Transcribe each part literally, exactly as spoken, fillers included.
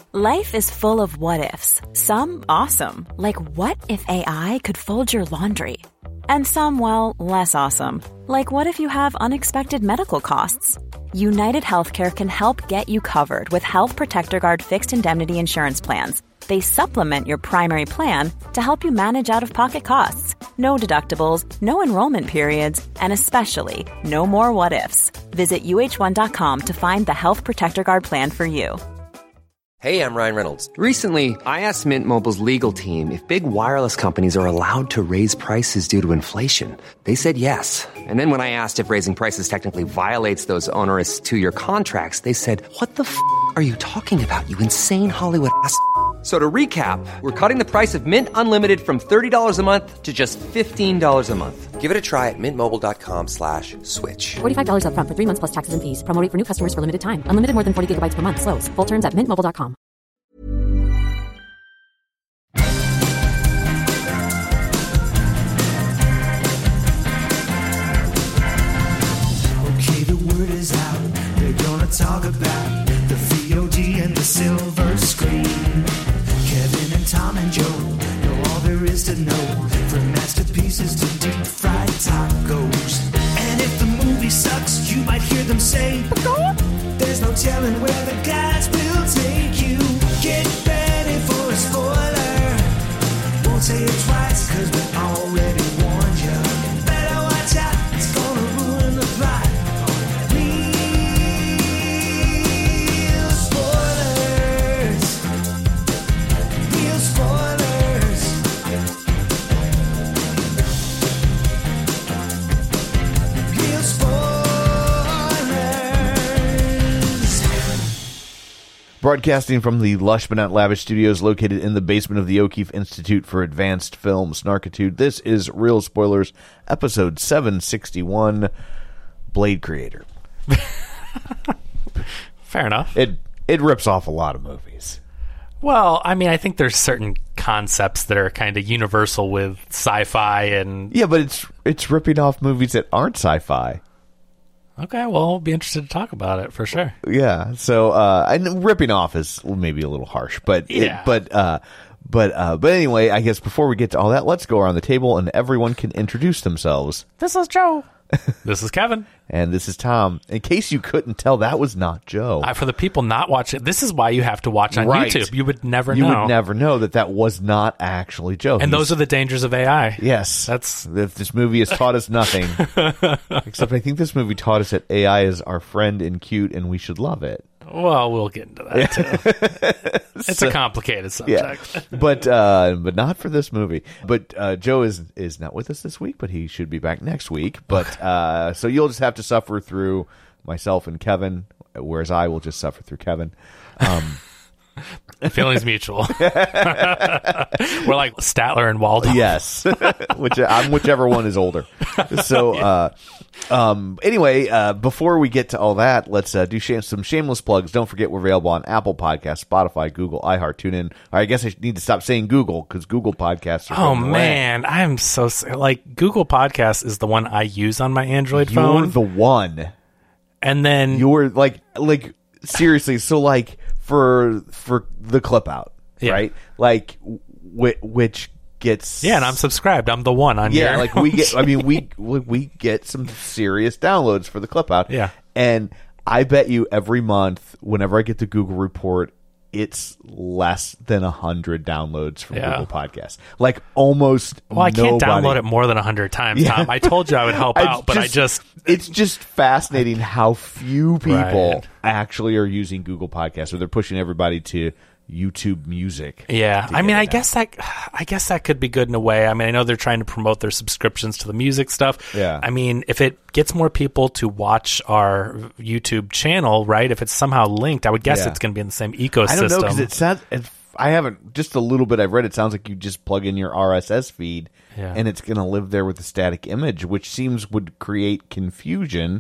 Life is full of what-ifs. Some awesome, like what if A I could fold your laundry? And some, well, less awesome, like what if you have unexpected medical costs? United Healthcare can help get you covered with Health Protector Guard fixed indemnity insurance plans. They supplement your primary plan to help you manage out-of-pocket costs. No deductibles, no enrollment periods, and especially no more what-ifs. Visit U H one dot com to find the Health Protector Guard plan for you. Hey, I'm Ryan Reynolds. Recently, I asked Mint Mobile's legal team if big wireless companies are allowed to raise prices due to inflation. They said yes. And then when I asked if raising prices technically violates those onerous two-year contracts, they said, what the f*** are you talking about, you insane Hollywood ass f- So to recap, we're cutting the price of Mint Unlimited from thirty dollars a month to just fifteen dollars a month. Give it a try at mintmobile.com slash switch. forty-five dollars up front for three months plus taxes and fees. Promo rate for new customers for limited time. Unlimited more than forty gigabytes per month. Slows full terms at mint mobile dot com. Okay, the word is out. They're gonna talk about the V O D and the silver screen. Kevin and Tom and Joe know all there is to know, from masterpieces to deep fried tacos. And if the movie sucks, you might hear them say, there's no telling where the guys will take you. Get ready for a spoiler. Won't say it twice, cause we already warned you. Better watch out, it's gonna ruin the plot. Real spoilers. Real spoilers. Real spoilers. Broadcasting from the lush but not lavish studios located in the basement of the O'Keefe Institute for Advanced Film Snarkitude, this is Real Spoilers, episode seven sixty-one, Blade Creator. Fair enough. It it rips off a lot of movies. Well, I mean, I think there's certain concepts that are kind of universal with sci-fi and... Yeah, but it's it's ripping off movies that aren't sci-fi. Okay, well, I'll be interested to talk about it for sure. Yeah, so uh, and ripping off is maybe a little harsh, but Yeah. it, but uh, but uh, but anyway, I guess before we get to all that, let's go around the table and everyone can introduce themselves. This is Joe. This is Kevin. And this is Tom. In case you couldn't tell, that was not Joe. Uh, for the people not watching, this is why you have to watch on Right. YouTube. You would never you know. would never know that that was not actually Joe. And He's- those are the dangers of A I. yes, That's if this movie has taught us nothing, except I think this movie taught us that A I is our friend and cute, and we should love it. well, we'll get into that too. It's a complicated Yeah, subject. but uh, but not for this movie. But uh, Joe is is not with us this week, but he should be back next week. But uh, so you'll just have to suffer through myself and Kevin, whereas I will just suffer through Kevin. Um, Feelings mutual. We're like Statler and Waldorf. yes, which I'm whichever one is older. So uh, um, anyway, uh, before we get to all that, let's uh, do sh- some shameless plugs. Don't forget we're available on Apple Podcasts, Spotify, Google, iHeart, TuneIn. Or I guess I need to stop saying Google because Google Podcasts are Oh going away. man, I'm so s- like Google Podcasts is the one I use on my Android You're phone, the one. and then You're like like seriously. So like for for the clip out, Yeah. right? Like w- which gets yeah, and I'm subscribed. I'm the one on yeah. your- Like we get. I mean we we we get some serious downloads for the clip out. Yeah. And I bet you every month, whenever I get the Google report, it's less than a hundred downloads from Yeah. Google Podcasts. Like almost. well, I can't nobody. download it more than a hundred times, Yeah. Tom. I told you I would help I out, but I just it's just fascinating how few people Right. actually are using Google Podcasts, or they're pushing everybody to YouTube Music. yeah. to I mean, get I it guess that I guess that could be good in a way. I mean, I know they're trying to promote their subscriptions to the music stuff. Yeah. I mean, if it gets more people to watch our YouTube channel, right? If it's somehow linked, I would guess Yeah. it's going to be in the same ecosystem. I don't know because it sounds. It, I haven't just a little bit. I've read. It sounds like you just plug in your R S S feed, Yeah. and it's going to live there with a static image, which seems would create confusion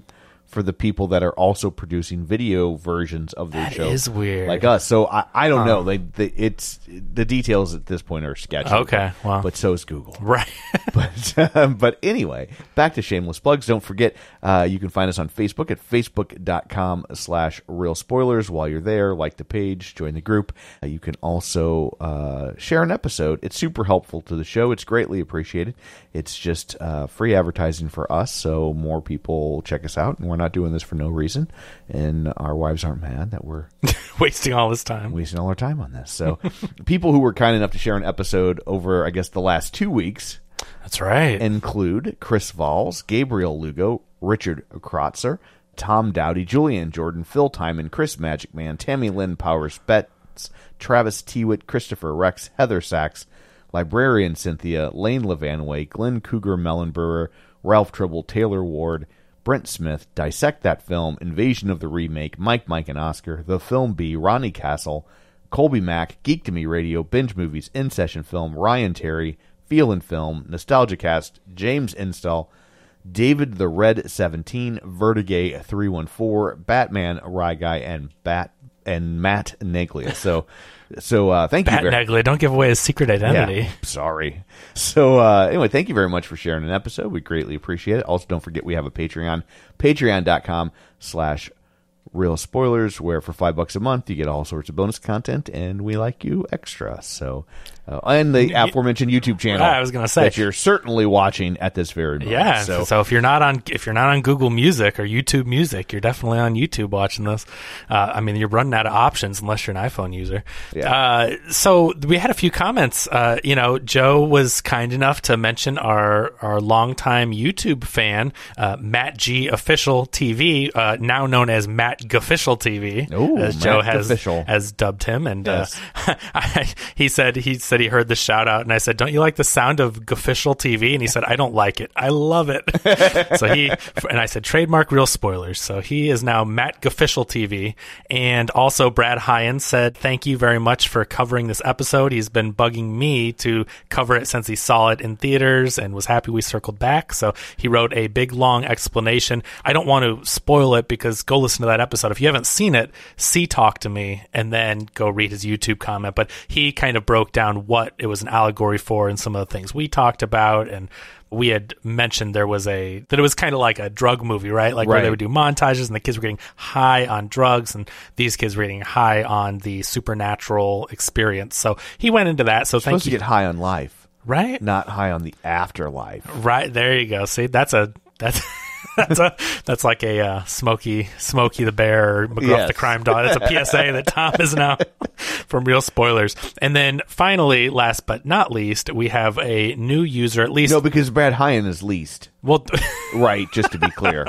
for the people that are also producing video versions of their That show. is weird. Like us. So I, I don't Huh. know. They, they it's the details at this point are sketchy. Okay, well. But so is Google. Right. but um, but anyway, back to shameless plugs. Don't forget, uh, you can find us on Facebook at facebook.com slash real spoilers. While you're there, like the page, join the group. Uh, you can also uh, share an episode. It's super helpful to the show. It's greatly appreciated. It's just uh, free advertising for us, so more people check us out. And we're not doing this for no reason. And our wives aren't mad that we're Wasting all this time. wasting all our time on this. So people who were kind enough to share an episode over, I guess, the last two weeks That's right. include Chris Valls, Gabriel Lugo, Richard Krotzer, Tom Dowdy, Julian Jordan, Phil Timon, Chris Magic Man, Tammy Lynn Powers Betts, Travis Tewitt, Christopher Rex, Heather Sachs, Librarian Cynthia, Lane Levanway, Glenn Cougar Mellenbrewer, Ralph Tribble, Taylor Ward, Brent Smith, Dissect That Film, Invasion of the Remake, Mike, Mike, and Oscar, The Film Bee, Ronnie Castle, Colby Mack, Geek to Me Radio, Binge Movies, In Session Film, Ryan Terry, Feel and Film, Nostalgia Cast, James Install, David the Red seventeen, Vertigay three one four, Batman Rye Guy, and Bat and Matt Neglia. So, so uh, thank Bat you. Very- Neglia, don't give away his secret identity. yeah, sorry. So uh, anyway, thank you very much for sharing an episode. We greatly appreciate it. Also, don't forget we have a Patreon, patreon.com slash real spoilers, where for five bucks a month you get all sorts of bonus content, and we like you extra. So, uh, and the aforementioned YouTube channel. I was gonna say. that you're certainly watching at this very moment. Yeah, So, so, if you're not on if you're not on Google Music or YouTube Music, you're definitely on YouTube watching this. Uh, I mean, you're running out of options unless you're an iPhone user. Yeah. Uh, so we had a few comments. Uh, you know, Joe was kind enough to mention our our longtime YouTube fan, uh, Matt G Official T V, uh, now known as Matt Gofficial T V, Ooh, as Joe Matt has Gofficial. has dubbed him. And Yes. uh, I, he said he said he heard the shout out, and I said, "Don't you like the sound of Gofficial T V?" And he said, "I don't like it. I love it." So he and I said, "Trademark real spoilers." So he is now Matt Gofficial T V. And also Brad Hyen said, "Thank you very much for covering this episode. He's been bugging me to cover it since he saw it in theaters and was happy we circled back." So he wrote a big long explanation. I don't want to spoil it because go listen to that episode. If you haven't seen it, see Talk to Me and then go read his YouTube comment. But he kind of broke down what it was an allegory for and some of the things we talked about. And we had mentioned there was a that it was kind of like a drug movie, right? Like where they Right. would do montages and the kids were getting high on drugs and these kids were getting high on the supernatural experience. So he went into that. So thank supposed you. to get high on life, Right? not high on the afterlife. Right. There you go. See, that's a that's that's a that's like a uh, Smokey Smokey the Bear or McGruff Yes. the Crime Dog. That's a P S A that Tom is now from Real Spoilers. And then finally, last but not least, we have a new user. At least, No, because Brad Hyen is least. well, Right, just to be clear.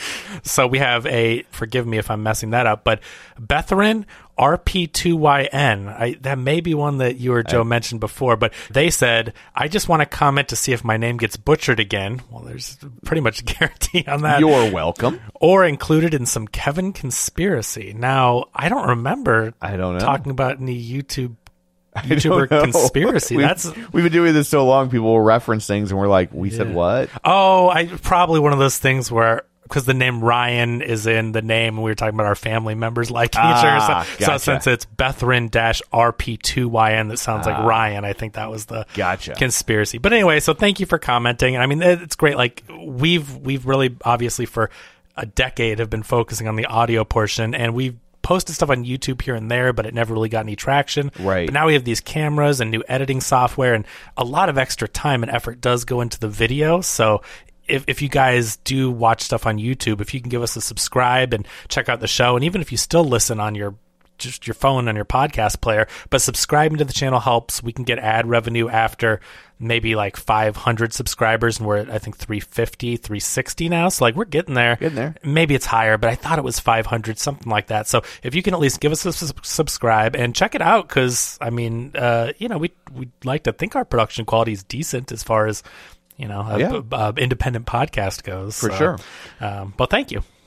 so we have a. Forgive me if I'm messing that up, but Betherin R P two Y N. I, that may be one that you or Joe mentioned before, but they said, "I just want to comment to see if my name gets butchered again." Well, there's pretty much a guarantee on that. You're welcome. Or included in some Kevin conspiracy. Now, I don't remember I don't know. talking about any YouTube I don't YouTuber know. conspiracy. We've, That's we've been doing this so long, people will reference things, and we're like, we said what? oh, I probably one of those things where because the name Ryan is in the name, and we were talking about our family members liking each other. Ah, So, so gotcha. since it's Betherin R P two Y N, that sounds like Ryan. I think that was the Gotcha. conspiracy. But anyway, so thank you for commenting. I mean, it's great. Like we've we've really obviously for a decade have been focusing on the audio portion, and we've posted stuff on YouTube here and there, but it never really got any traction. Right. But now we have these cameras and new editing software, and a lot of extra time and effort does go into the video. So if, if you guys do watch stuff on YouTube, if you can give us a subscribe and check out the show, and even if you still listen on your just your phone on your podcast player, but subscribing to the channel helps. We can get ad revenue after maybe like five hundred subscribers, and we're at, I think, three fifty, three sixty now. So like we're getting there. Getting there. Maybe it's higher, but I thought it was five hundred, something like that. So if you can at least give us a s- subscribe and check it out, because I mean, uh, you know, we we'd like to think our production quality is decent as far as, you know, a, Yeah. a- a independent podcast goes. For So, sure. Um, but thank you.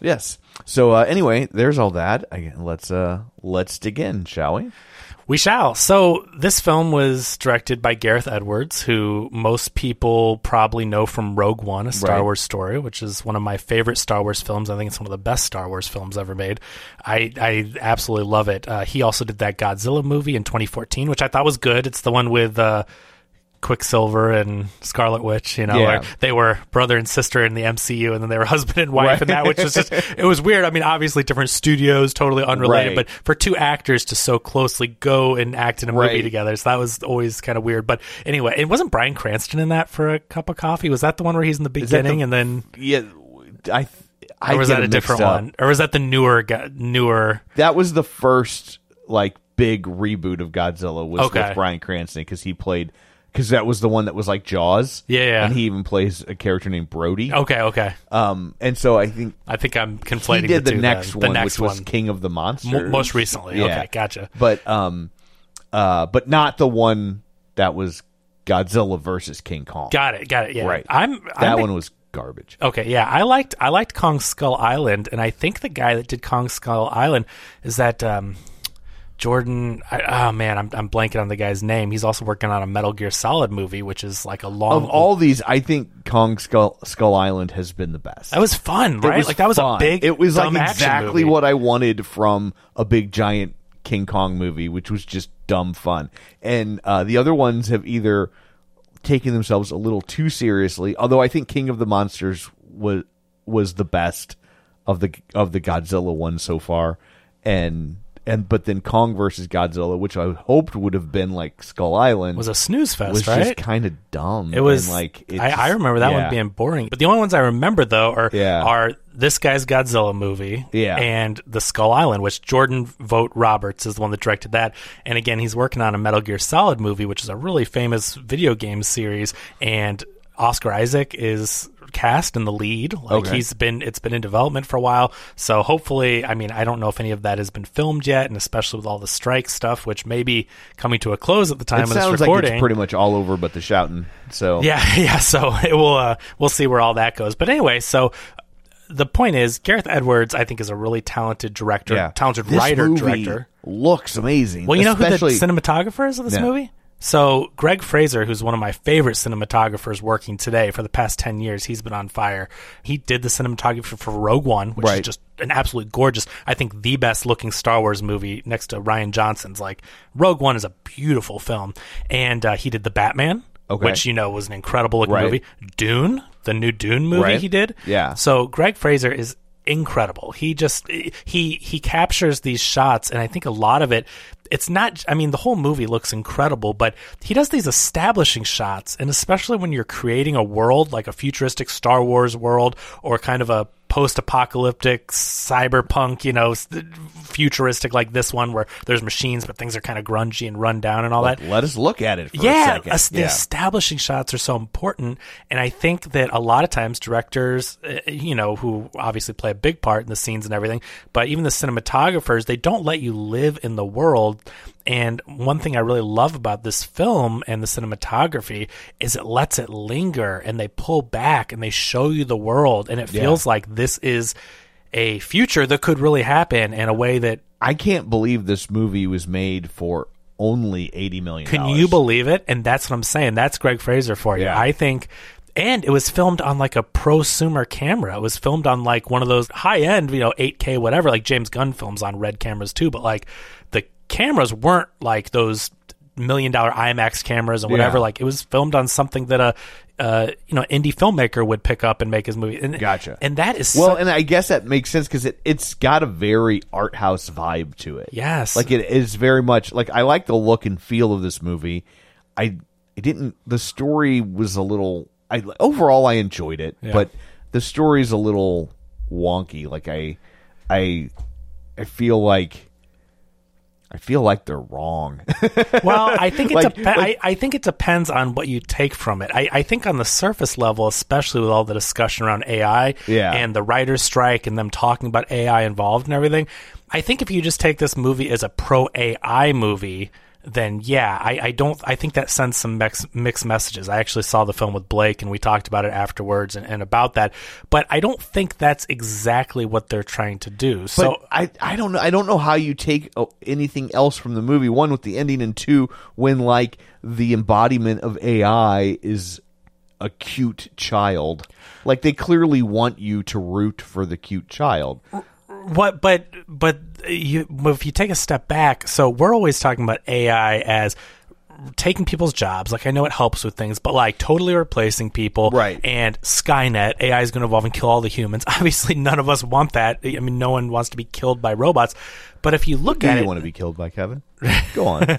Yes. So uh, anyway, there's all that. Again, let's uh, let's dig in, shall we? We shall. So this film was directed by Gareth Edwards, who most people probably know from Rogue One, a Star Right. Wars story, which is one of my favorite Star Wars films. I think it's one of the best Star Wars films ever made. I, I absolutely love it. Uh, he also did that Godzilla movie in twenty fourteen, which I thought was good. It's the one with uh, Quicksilver and Scarlet Witch, you know, Yeah. where they were brother and sister in the M C U, and then they were husband and wife, and that, which was just, it was weird. I mean, obviously different studios, totally unrelated, Right. but for two actors to so closely go and act in a movie Right. together, so that was always kind of weird. But anyway, it wasn't Bryan Cranston in that for A Cup of Coffee? Was that the one where he's in the Is that beginning the- and then, Yeah, I. I or was get that a it different mixed up. one? Or was that the newer, go- newer? That was the first like big reboot of Godzilla was Okay. with Bryan Cranston because he played because that was the one that was like Jaws. Yeah, yeah. And he even plays a character named Brody. Okay, okay. Um, and so I think I think I'm conflating he did the, the, two next then. one, the next which was one. King of the Monsters, Mo- most recently. Yeah. Okay, gotcha. But um, uh, but not the one that was Godzilla versus King Kong. Got it, got it, yeah. Right. I'm, That I'm one was garbage. Okay, yeah, I liked I liked Kong Skull Island, and I think the guy that did Kong Skull Island is that um, Jordan. I, oh man, I'm I'm blanking on the guy's name. He's also working on a Metal Gear Solid movie, which is like a long. Of all these, I think Kong Skull, Skull Island has been the best. that was fun, It right? was like that was fun. a big. It was dumb like action exactly movie. what I wanted from a big giant King Kong movie, which was just dumb fun. And uh, the other ones have either taken themselves a little too seriously. Although I think King of the Monsters was was the best of the of the Godzilla ones so far, and and but then Kong versus Godzilla, which I hoped would have been like Skull Island, was a snooze fest, was right? just kind of dumb. It was and like it I, just- I remember that yeah. one being boring. But the only ones I remember though are Yeah. are this guy's Godzilla movie, Yeah. and the Skull Island, which Jordan Vogt Roberts is the one that directed that. And again, he's working on a Metal Gear Solid movie, which is a really famous video game series, and Oscar Isaac is cast in the lead. Like Okay. he's been, it's been in development for a while. So hopefully, I mean, I don't know if any of that has been filmed yet, and especially with all the strike stuff, which may be coming to a close at the time It of this sounds recording. like it's pretty much all over, but the shouting. So Yeah, yeah. So it will. Uh, we'll see where all that goes. But anyway, so the point is, Gareth Edwards, I think, is a really talented director, yeah, talented This writer, movie director. looks amazing. Well, you know especially, who the cinematographer is of this Yeah. movie? So Greg Fraser, who's one of my favorite cinematographers working today for the past ten years, he's been on fire. He did the cinematography for Rogue One, which Right. is just an absolute gorgeous, I think the best looking Star Wars movie next to Rian Johnson's. Like Rogue One is a beautiful film. And uh, he did The Batman, Okay. which, you know, was an incredible looking Right. movie. Dune, the new Dune movie Right. he did. Yeah. So Greg Fraser is incredible. He just he he captures these shots, and I think a lot of it, it's not, I mean, the whole movie looks incredible, but he does these establishing shots, and especially when you're creating a world like a futuristic Star Wars world or kind of a post-apocalyptic cyberpunk, you know, s- futuristic like this one where there's machines but things are kind of grungy and run down and all that. Let us look at it for Yeah, a second. us- the yeah. establishing shots are so important, and I think that a lot of times directors, uh, you know, who obviously play a big part in the scenes and everything, but even the cinematographers, they don't let you live in the world. And one thing I really love about this film and the cinematography is it lets it linger, and they pull back and they show you the world, and it feels like this is a future that could really happen in a way that, I can't believe this movie was made for only eighty million dollars. can you believe it? And that's what I'm saying. That's Greg Fraser for you. Yeah. I think, and it was filmed on like a prosumer camera. It was filmed on like one of those high end, you know, eight K, whatever, like James Gunn films on red cameras too. But like the cameras weren't like those million dollar IMAX cameras and whatever. Yeah. Like it was filmed on something that a, uh, you know, indie filmmaker would pick up and make his movie. And, Gotcha. And that is Well, so- and I guess that makes sense because it, it's got a very art house vibe to it. Yes. Like it is very much like I like the look and feel of this movie. I it didn't the story was a little I overall I enjoyed it, Yeah. but the story's a little wonky. Like I I I feel like I feel like they're wrong. Well, I think it Like- depe- like- I, I think it depends on what you take from it. I, I think on the surface level, especially with all the discussion around A I Yeah. and the writer's strike and them talking about A I involved and everything, I think if you just take this movie as a pro A I movie, then yeah, I, I don't. I think that sends some mix, mixed messages. I actually saw the film with Blake, and we talked about it afterwards and, and about that. But I don't think that's exactly what they're trying to do. So but I, I don't know. I don't know how you take anything else from the movie. One, with the ending, and two, when like the embodiment of A I is a cute child. Like they clearly want you to root for the cute child. What? But but you, if you take a step back, so we're always talking about A I as taking people's jobs. Like I know it helps with things, but like totally replacing people. Right. And Skynet, A I is going to evolve and kill all the humans. Obviously, none of us want that. I mean, no one wants to be killed by robots. But if you look Do at you it, want to be killed by Kevin? Go on.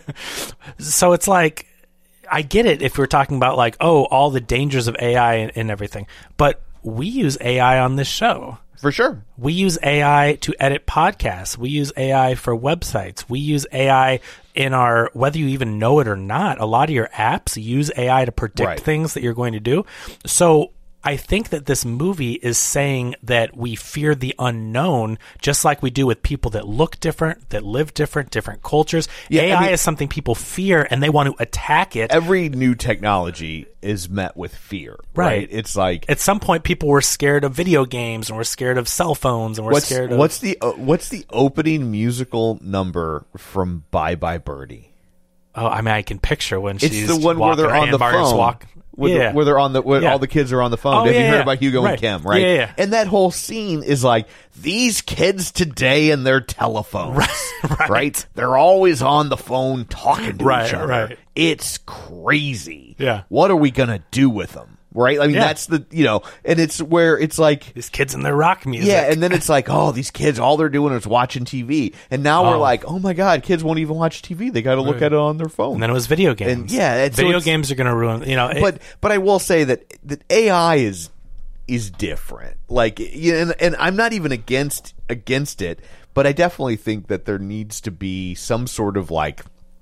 So it's like, I get it if we're talking about like, oh, all the dangers of A I and, and everything, but we use A I on this show. For sure. We use A I to edit podcasts. We use A I for websites. We use A I in our, whether you even know it or not, a lot of your apps use A I to predict Right. things that you're going to do. So I think that this movie is saying that we fear the unknown, just like we do with people that look different, that live different, different cultures. Yeah, A I I mean- is something people fear and they want to attack it. Every new technology is met with fear. Right. Right. It's like At some point, people were scared of video games and were scared of cell phones and were what's scared of... what's the uh, what's the opening musical number from Bye Bye Birdie? Oh, I mean, I can picture when It's she's the one where walking they're on and the Margaret's phone. Walk. Where, yeah. the, where they're on the where Yeah. all the kids are on the phone. Oh, Have yeah, you heard yeah. about Hugo Right. and Kim, right? Yeah, yeah. And that whole scene is like these kids today and their telephones, Right. right? They're always on the phone talking to Right, each other. right. It's crazy. Yeah. What are we gonna do with them? Right? I mean, Yeah. that's the you know, and it's where it's like These kids and their rock music. yeah, and then it's like, oh, these kids, all they're doing is watching T V. And now we're Oh. like, oh my God, kids won't even watch T V. They got to look Right. at it on their phone. And then it was video games. And, yeah, and so video it's- games are going to ruin. You know, it- but but I will say that that A I is is different. Like, you know, and, and I'm not even against against it, but I definitely think that there needs to be some sort of like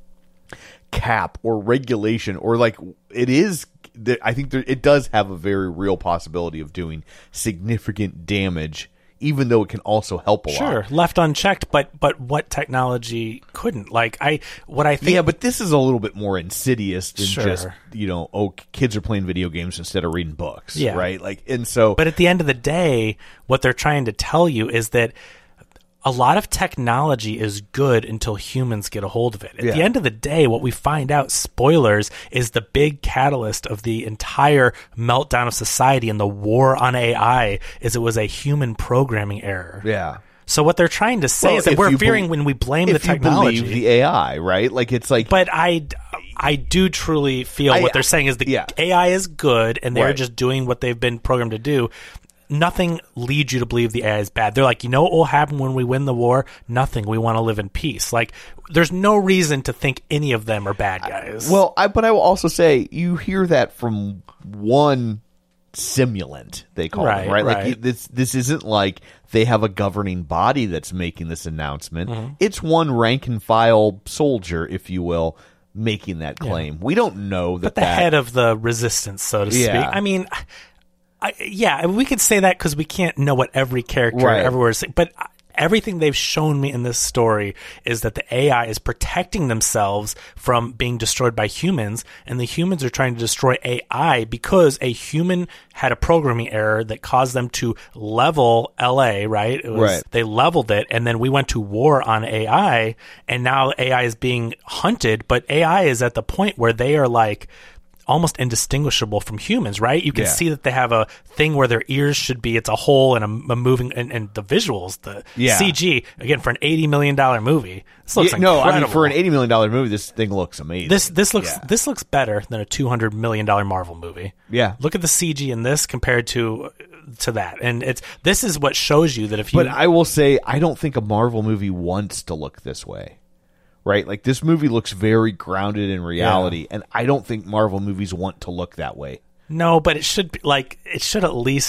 cap or regulation, or like it is. I think there, it does have a very real possibility of doing significant damage, even though it can also help a sure, lot. left unchecked. But but what technology couldn't? Like I, what I think. Yeah, but this is a little bit more insidious than Sure. just, you know, oh, kids are playing video games instead of reading books, Yeah. right? Like, and so, But at the end of the day, what they're trying to tell you is that a lot of technology is good until humans get a hold of it. At Yeah. the end of the day, what we find out, spoilers, is the big catalyst of the entire meltdown of society and the war on A I is it was a human programming error. yeah. So what they're trying to say Well, is that if we're you fearing bel- when we blame the if technology. you believe the A I, right? Like, it's like, But I, I do truly feel I- what they're saying is the yeah. A I is good, and they're Right. just doing what they've been programmed to do. Nothing leads you to believe the A I is bad. They're like, you know what will happen when we win the war? Nothing. We want to live in peace. Like, there's no reason to think any of them are bad guys. well, I, but I will also say you hear that from one simulant, they call Right, them, right? Like, right. you, this, this isn't like they have a governing body that's making this announcement. Mm-hmm. It's one rank and file soldier, if you will, making that claim. We don't know that but the that, head of the resistance, so to Yeah. speak. I mean, I, yeah, we could say that because we can't know what every character Right. everywhere is saying. But everything they've shown me in this story is that the A I is protecting themselves from being destroyed by humans, and the humans are trying to destroy A I because a human had a programming error that caused them to level L A, right? It was, Right. They leveled it, and then we went to war on A I, and now A I is being hunted, but A I is at the point where they are like almost indistinguishable from humans, right? You can Yeah. see that they have a thing where their ears should be, it's a hole and a, a moving, and, and the visuals, the Yeah. C G, again, for an eighty million dollars movie, this looks Yeah, no, incredible. I mean, for an eighty million dollars movie, this thing looks amazing. This this looks Yeah. this looks better than a two hundred million dollars Marvel movie. Yeah. Look at the C G in this compared to to that, and it's this is what shows you that if you But I will say, I don't think a Marvel movie wants to look this way, right? Like, this movie looks very grounded in reality, and I don't think Marvel movies want to look that way. no, but it should be like it should at least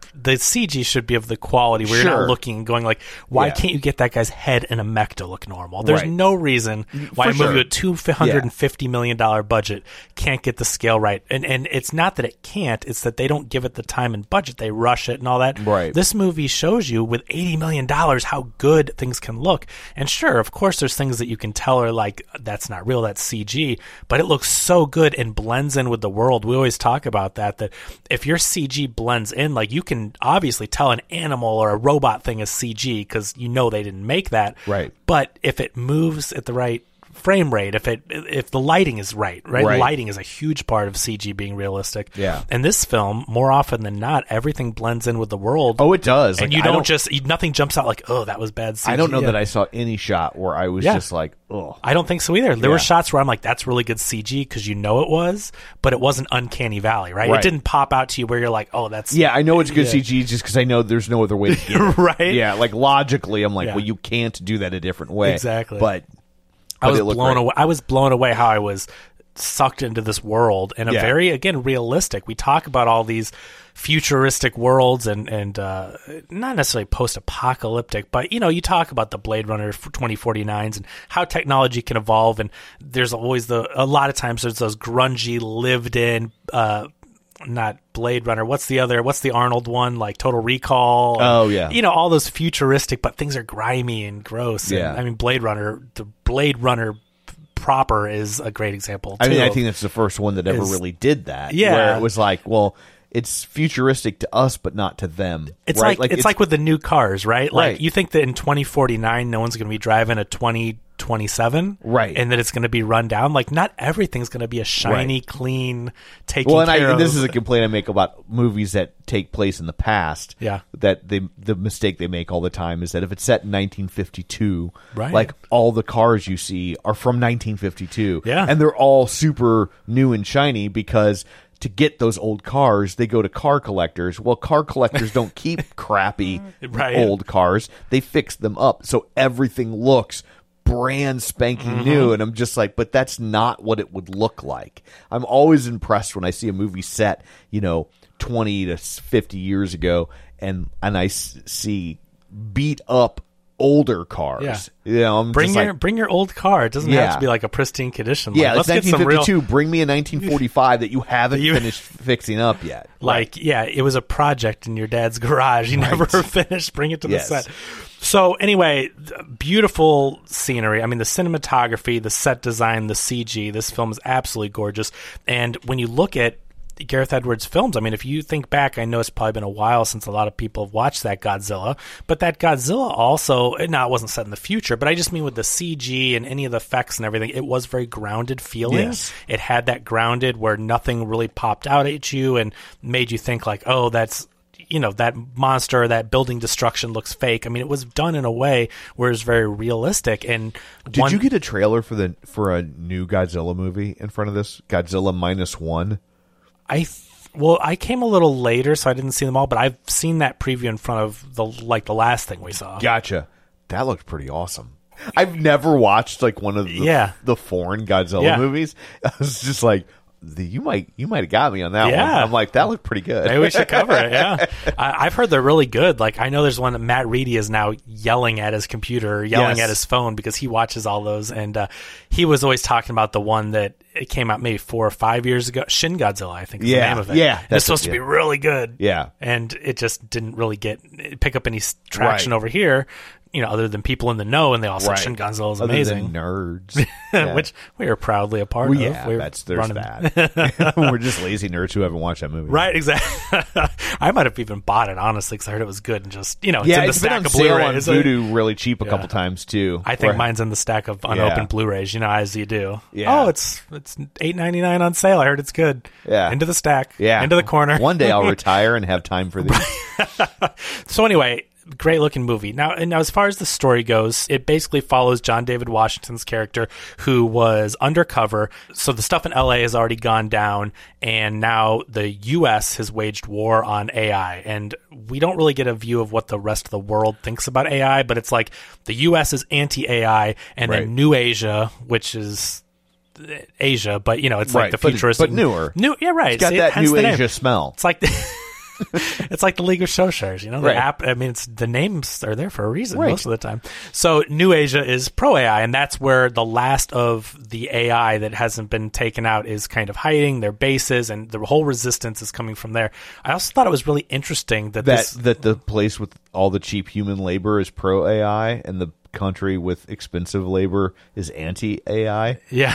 the C G should be of the quality where you're Sure. not looking and going like, why Yeah. can't you get that guy's head and a mech to look normal? There's Right. no reason why For a movie sure. with two hundred fifty million dollars budget can't get the scale right. And and it's not that it can't, it's that they don't give it the time and budget. They rush it and all that. Right. This movie shows you with eighty million dollars how good things can look. And sure, of course, there's things that you can tell are like, that's not real, that's C G, but it looks so good and blends in with the world. We always talk about that, that if your C G blends in, like you can obviously tell an animal or a robot thing is C G because you know they didn't make that. Right. But if it moves at the right frame rate, if it if the lighting is right, right, Right. lighting is a huge part of C G being realistic. Yeah. And this film, more often than not, everything blends in with the world. Oh, it does. And Like, you I don't, just you, nothing jumps out like, oh, that was bad C G. I don't know Yeah. that I saw any shot where I was Yeah. just like, oh. I don't think so either. There Yeah. were shots where I'm like, that's really good C G because you know it was, but it wasn't Uncanny Valley, right? Right. It didn't pop out to you where you're like, oh, that's Yeah, I know it's good Yeah. C G just because I know there's no other way to get it. Right? Yeah, like logically, I'm like, Yeah. well, you can't do that a different way. Exactly. But, I but was it looked blown great. away. I was blown away how I was sucked into this world and a Yeah. very, again, realistic. We talk about all these futuristic worlds and and uh, not necessarily post-apocalyptic, but you know, you talk about the Blade Runner twenty forty-nines and how technology can evolve, and there's always the a lot of times there's those grungy, lived-in. Uh, not Blade Runner. What's the other? What's the Arnold one? Like Total Recall. Oh, yeah. You know, all those futuristic, but things are grimy and gross. Yeah. And, I mean, Blade Runner. The Blade Runner proper is a great example. I mean, too. I think that's the first one that ever Is- really did that. Yeah. Where it was like, well, it's futuristic to us, but not to them. It's right? like, it's, like with the new cars, right? Like Right. you think that in twenty forty-nine, no one's going to be driving a twenty twenty-seven, Right. And that it's going to be run down. Like not everything's going to be a shiny, Right. clean, taken well, and, I, care and this of. is a complaint I make about movies that take place in the past. Yeah. That they the mistake they make all the time is that if it's set in nineteen fifty-two, Right. like all the cars you see are from nineteen fifty-two. Yeah. And they're all super new and shiny because to get those old cars, they go to car collectors. Well, car collectors don't keep crappy Right. old cars. They fix them up so everything looks brand spanking Mm-hmm. new, and I'm just like, but that's not what it would look like. I'm always impressed when I see a movie set, you know, twenty to fifty years ago, and and I s- see beat up older cars. Yeah. You know, I'm bring just your like, bring your old car. It doesn't have Yeah. to be like a pristine condition. Like, yeah, let's it's get some real. nineteen fifty-two. Bring me a nineteen forty-five that you haven't You- finished fixing up yet. Like, yeah, it was a project in your dad's garage. You never finished. Bring it to the Yes. set. So anyway, th- beautiful scenery. I mean, the cinematography, the set design, the C G. This film is absolutely gorgeous. And when you look at Gareth Edwards' films, I mean, if you think back, I know it's probably been a while since a lot of people have watched that Godzilla, but that Godzilla also, now it wasn't set in the future, but I just mean with the C G and any of the effects and everything, it was very grounded feeling. Yes. It had that grounded where nothing really popped out at you and made you think like, oh, that's, you know, that monster, that building destruction looks fake. I mean, it was done in a way where it's very realistic. And Did one, you get a trailer for the for a new Godzilla movie in front of this? Godzilla minus one. I th- well, I came a little later, so I didn't see them all, but I've seen that preview in front of the like the last thing we saw. Gotcha. That looked pretty awesome. I've never watched like one of the Yeah. the foreign Godzilla Yeah. movies. I was just like, the, you might you might have got me on that one. Yeah. I'm like, that looked pretty good. Maybe we should cover it. Yeah, I, I've heard they're really good. Like I know there's one that Matt Reedy is now yelling at his computer, yelling Yes. at his phone because he watches all those, and uh, he was always talking about the one that it came out maybe four or five years ago, Shin Godzilla, I think is Yeah, the name of it. yeah, And that's it's supposed it, to be yeah. really good. Yeah. and it just didn't really get pick up any s- traction Right. over here. You know, other than people in the know, and they all said Right. Shin Godzilla is Other amazing, than nerds, Yeah. which we are proudly a part well, of. yeah, We're that's there's running- that. We're just lazy nerds who haven't watched that movie. Right, exactly. I might have even bought it, honestly, because I heard it was good and just, you know, it's Yeah, in the it's been stack on of sale on Blu-rays. Voodoo really cheap a Yeah. couple times too. I think Where- mine's in the stack of Yeah. unopened Blu-rays, you know, as you do. Yeah. Oh, it's it's eight ninety-nine on sale. I heard it's good. Yeah. Into the stack. Yeah, Into the corner. One day I'll retire and have time for these. So anyway, great looking movie. Now, and now as far as the story goes, it basically follows John David Washington's character who was undercover. So the stuff in L A has already gone down, and now the U S has waged war on A I. And we don't really get a view of what the rest of the world thinks about A I, but it's like the U S is anti-A I, and Right. then New Asia, which is Asia, but you know, it's Right, like the but- futuristic, but newer. New, yeah, right. It's got See, that hence New the name. Asia smell. It's like It's like the League of Show Shares, you know, the Right. app. I mean, it's, the names are there for a reason Right. most of the time. So New Asia is pro A I, and that's where the last of the A I that hasn't been taken out is kind of hiding their bases, and the whole resistance is coming from there. I also thought it was really interesting that, That this. that the place with all the cheap human labor is pro A I, and the country with expensive labor is anti A I. Yeah.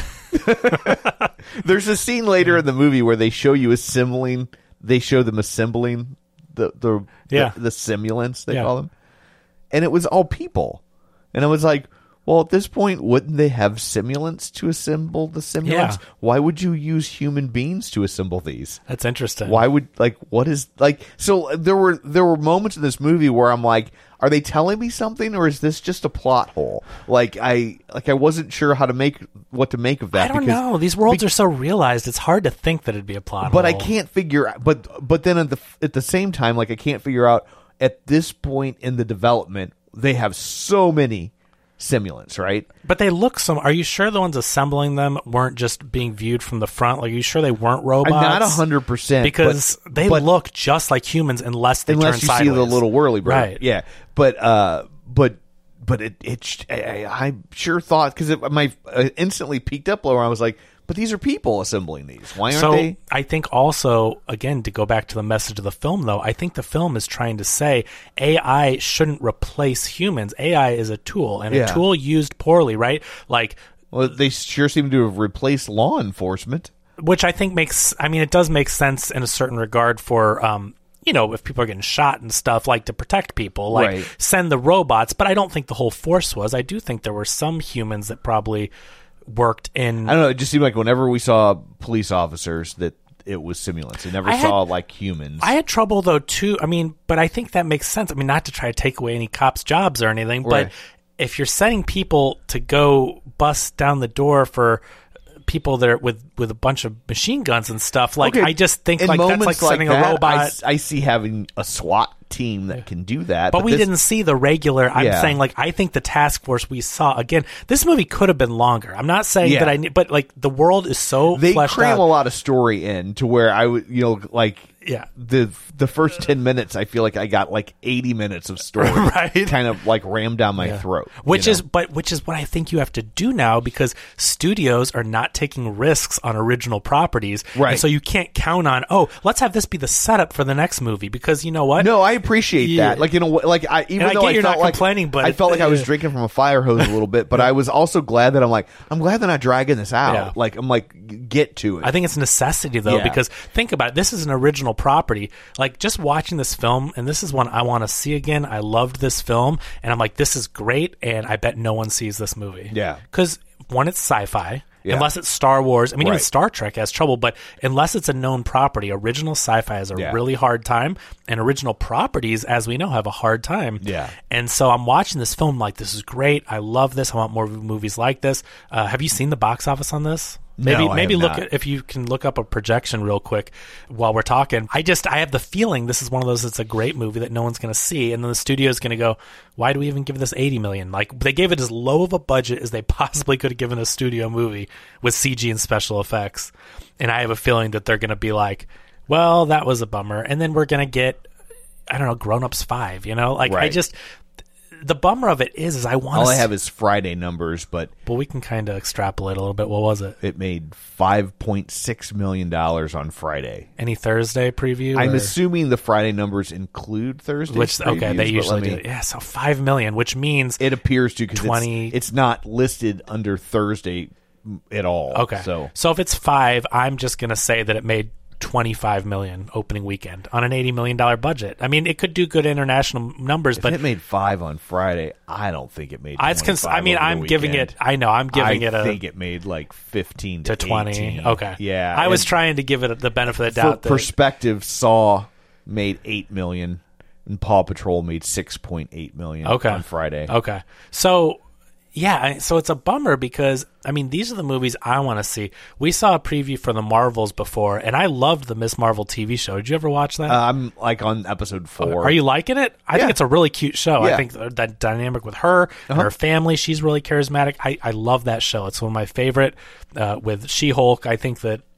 There's a scene later in the movie where they show you assembling. They show them assembling the the Yeah. the, the simulants, they Yeah. call them, and it was all people. And I was like, well, at this point, wouldn't they have simulants to assemble the simulants? Yeah. Why would you use human beings to assemble these? That's interesting. Why would like what is like? So there were there were moments in this movie where I'm like, are they telling me something, or is this just a plot hole? Like I like I wasn't sure how to make what to make of that. I don't because, know. These worlds are so realized. It's hard to think that it'd be a plot but I hole. can't figure. But but then at the at the same time, like I can't figure out at this point in the development, they have so many simulants, right? But they look some. Are you sure the ones assembling them weren't just being viewed from the front? Like, are you sure they weren't robots? I'm not a hundred percent because but, they but look just like humans unless they unless turn you sideways. see the little whirly bird, Right? Yeah, but uh, but but it it I, I sure thought because it my uh, instantly peaked up lower. I was like, but these are people assembling these. Why aren't so they? I think also, again, to go back to the message of the film, though, I think the film is trying to say A I shouldn't replace humans. A I is a tool, and Yeah. a tool used poorly, right? Like, Well, they sure seem to have replaced law enforcement. which I think makes, I mean, it does make sense in a certain regard for, um, you know, if people are getting shot and stuff, like to protect people, like Right. send the robots. But I don't think the whole force was. I do think there were some humans that probably worked in. I don't know. It just seemed like whenever we saw police officers that it was simulants. We never I had- saw like humans. I had trouble though too. I mean, but I think that makes sense. I mean, not to try to take away any cops' jobs or anything, but Right. if you're sending people to go bust down the door for people that are with with a bunch of machine guns and stuff, like Okay, I just think in like that's moments like sending that, a robot. I, s- I see having a SWAT team that can do that, But we this- didn't see the regular. I'm Yeah. saying, like, I think the task force we saw again. This movie could have been longer. I'm not saying Yeah. that I, ne- but like the world is so They fleshed cram out. a lot of story in to where I would, you know, like Yeah. the the first ten minutes. I feel like I got like eighty minutes of story, Right. kind of like rammed down my throat. Which you is, know? but which is what I think you have to do now because studios are not taking risks on original properties, Right. And so you can't count on, oh, let's have this be the setup for the next movie because you know what? No, I appreciate Yeah. that. Like you know, like I even And I though get I you're felt not like complaining, but I felt like I was uh, drinking from a fire hose a little bit, but I was also glad that I'm like I'm glad they're not dragging this out. Yeah. Like I'm like g- get to it. I think it's a necessity though, Yeah. because think about it. This is an original property. Like just watching this film, and this is one I want to see again. I loved this film, and I'm like, this is great, and I bet no one sees this movie. Yeah. Because one, it's sci-fi. Yeah. Unless it's Star Wars. I mean, even Right. Star Trek has trouble, but unless it's a known property, original sci-fi has a Yeah. really hard time, and original properties, as we know, have a hard time. Yeah. And so I'm watching this film like, this is great. I love this. I want more movies like this. Uh, have you seen the box office on this? Maybe No, I maybe have look not. at, if you can look up a projection real quick while we're talking. I just I have the feeling this is one of those that's a great movie that no one's going to see, and then the studio is going to go, why do we even give this eighty million? Like they gave it as low of a budget as they possibly could have given a studio movie with C G and special effects, and I have a feeling that they're going to be like, well, that was a bummer, and then we're going to get I don't know, Grown Ups five, you know, like I Right. just. The bummer of it is, is I want. All I have is Friday numbers, but But we can kind of extrapolate a little bit. What was it? it made five point six million dollars on Friday. Any Thursday preview? I'm or- assuming the Friday numbers include Thursday. Which okay, they usually do. me, It. Yeah, so five million, which means It appears to because twenty it's, it's not listed under Thursday at all. okay. so so if it's five, I'm just gonna say that it made twenty-five million opening weekend on an eighty million dollar budget. I mean, it could do good international numbers, if but it made five on Friday, I don't think it made. I, it's cons- I mean, over the I'm giving weekend. it. I know I'm giving I it a think it made like fifteen to, to twenty. eighteen. Okay, Yeah, I was and trying to give it the benefit of the For doubt. that, perspective, Saw made eight million, and Paw Patrol made six point eight million. Okay. on Friday. Okay. So, yeah, I- so it's a bummer because, I mean, these are the movies I want to see. We saw a preview for the Marvels before, and I loved the Miss Marvel T V show. Did you ever watch that? Uh, I'm like on episode four. Are you liking it? I Yeah. think it's a really cute show. I Yeah. think th- that dynamic with her and her family, she's really charismatic. I, I love that show. It's one of my favorite. Uh, with She-Hulk, I think that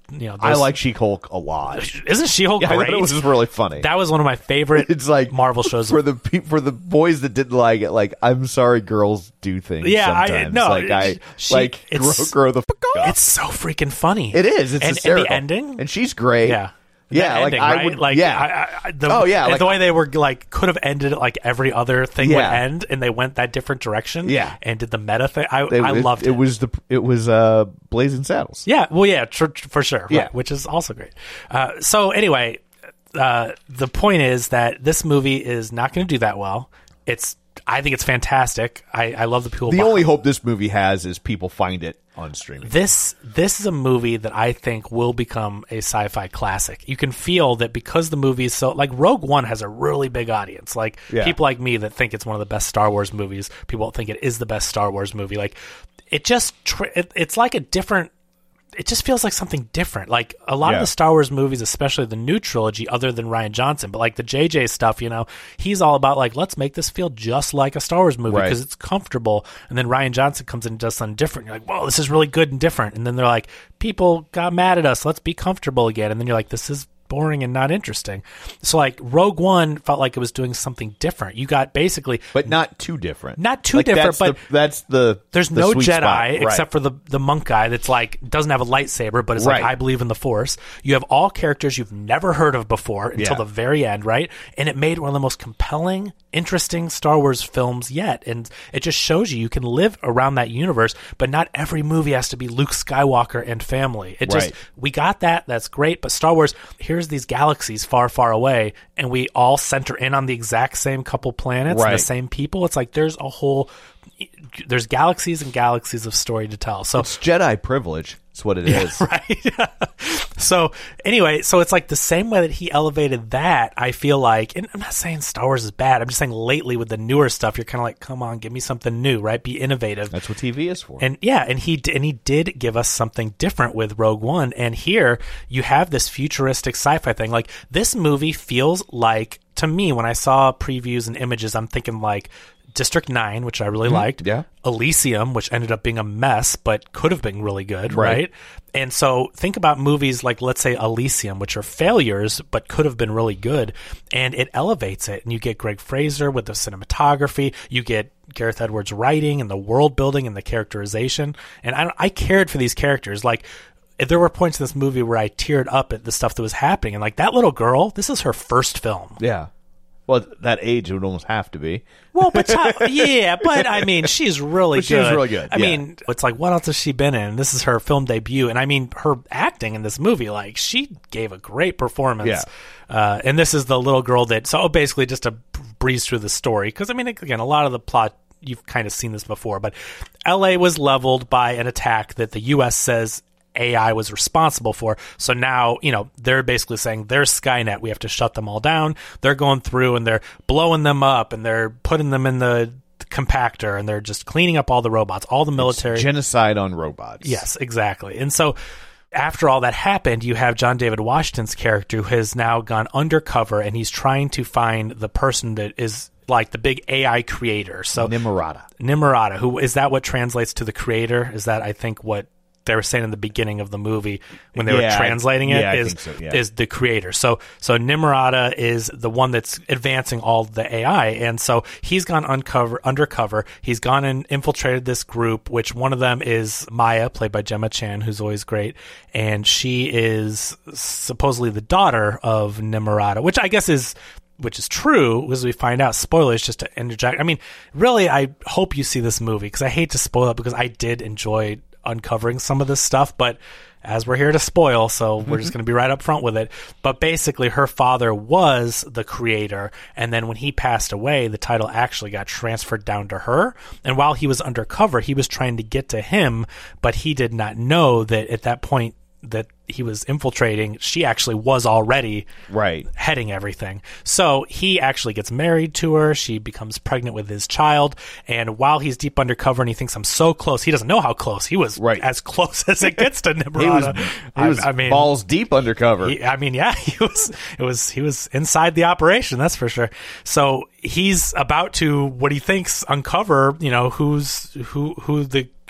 you know, I those- like She-Hulk a lot. Isn't She-Hulk Yeah, I great? thought it was really funny. That was one of my favorite It's like Marvel shows. for the pe- for the boys that didn't like it. Like, I'm sorry, girls do things. Yeah, I- sometimes. no, like I she- like grow, it's- grow the fuck up. It's so freaking funny. It is. It's and, and hysterical. the ending. and she's great. Yeah. Yeah, The like ending, I right? would. like, yeah, I, I, the, Oh, yeah, and like- the way they were like could have ended it like every other thing would Yeah. end, and they went that different direction. Yeah. and did the meta thing. I, It- I it, loved it. It was the it was uh, Blazing Saddles. Yeah, well, yeah, tr- tr- for sure. Yeah. right, which is also great. Uh, so anyway, uh, the point is that this movie is not going to do that well. It's, I think it's fantastic. I, I love the people. The behind- only hope this movie has is people find it on streaming. This this is a movie that I think will become a sci-fi classic. You can feel that because the movie is so like Rogue One has a really big audience. Like Yeah. people like me that think it's one of the best Star Wars movies. People think it is the best Star Wars movie. Like it just tr- it, it's like a different. It just feels like something different. Like a lot Yeah. of the Star Wars movies, especially the new trilogy, other than Rian Johnson, but like the J J stuff, you know, he's all about like, let's make this feel just like a Star Wars movie Right. because it's comfortable. And then Rian Johnson comes in and does something different. You're like, whoa, this is really good and different. And then they're like, people got mad at us. Let's be comfortable again. And then you're like, this is boring and not interesting. So like Rogue One felt like it was doing something different. You got basically But not too different. Not too Like, different, that's but the, that's the there's the no sweet Jedi spot. Right. except for the the monk guy that's like doesn't have a lightsaber, but it's Right. like I believe in the Force. You have all characters you've never heard of before until Yeah. the very end, right? And it made one of the most compelling, interesting Star Wars films yet. And it just shows you you can live around that universe, but not every movie has to be Luke Skywalker and family. It just Right. we got that. That's great. But Star Wars, here's these galaxies far, far away, and we all center in on the exact same couple planets and Right. the same people. It's like there's a whole there's galaxies and galaxies of story to tell. So It's Jedi privilege. That's what it is. right. So anyway, so it's like the same way that he elevated that, I feel like, and I'm not saying Star Wars is bad. I'm just saying lately with the newer stuff, you're kind of like, come on, give me something new, right? Be innovative. That's what T V is for. And yeah, and he d- and he did give us something different with Rogue One. And here you have this futuristic sci-fi thing. Like this movie feels like, to me, when I saw previews and images, I'm thinking like District nine, which I really liked. yeah. Elysium, which ended up being a mess, but could have been really good, Right. right? And so think about movies like, let's say, Elysium, which are failures, but could have been really good. And it elevates it. And you get Greg Fraser with the cinematography. You get Gareth Edwards' writing and the world building and the characterization. And I, I cared for these characters. Like, there were points in this movie where I teared up at the stuff that was happening. And like that little girl, this is her first film. yeah. Well, at that age, it would almost have to be. Well, but yeah, but I mean, she's really But good. she was really good, I yeah. mean, it's like, what else has she been in? This is her film debut, and I mean, her acting in this movie, like, she gave a great performance. Yeah. Uh, and this is the little girl that, so basically, just to breeze through the story, because I mean, again, a lot of the plot, you've kind of seen this before, but L A was leveled by an attack that the U S says A I was responsible for. So now, you know, they're basically saying there's Skynet. We have to shut them all down. They're going through and they're blowing them up and they're putting them in the compactor and they're just cleaning up all the robots, all the military. Genocide on robots. Yes, exactly. And so after all that happened, you have John David Washington's character who has now gone undercover and he's trying to find the person that is like the big A I creator. So Nimrata. Nimrata, who is that what translates to the creator? Is that I think what they were saying in the beginning of the movie when they Yeah, were translating it yeah, I is think so, yeah. is the creator. So so Nimrata is the one that's advancing all the A I, and so he's gone uncover undercover. He's gone and infiltrated this group, which one of them is Maya, played by Gemma Chan, who's always great, and she is supposedly the daughter of Nimrata, which I guess is. Which is true, as we find out. Spoilers, just to interject. I mean, really, I hope you see this movie because I hate to spoil it because I did enjoy uncovering some of this stuff, but as we're here to spoil, so we're just going to be right up front with it. But basically, her father was the creator, and then when he passed away, the title actually got transferred down to her. And while he was undercover, he was trying to get to him, but he did not know that at that point that he was infiltrating, she actually was already Right. heading everything. So he actually gets married to her. She becomes pregnant with his child. And while he's deep undercover and he thinks I'm so close, he doesn't know how close. He was Right. as close as it gets to He was, Nimrata. he was I, I mean, balls deep undercover. he- I mean, yeah, he was. It was. He was inside the operation. That's for sure. So he's about to what he thinks uncover. You know, who's who? Who the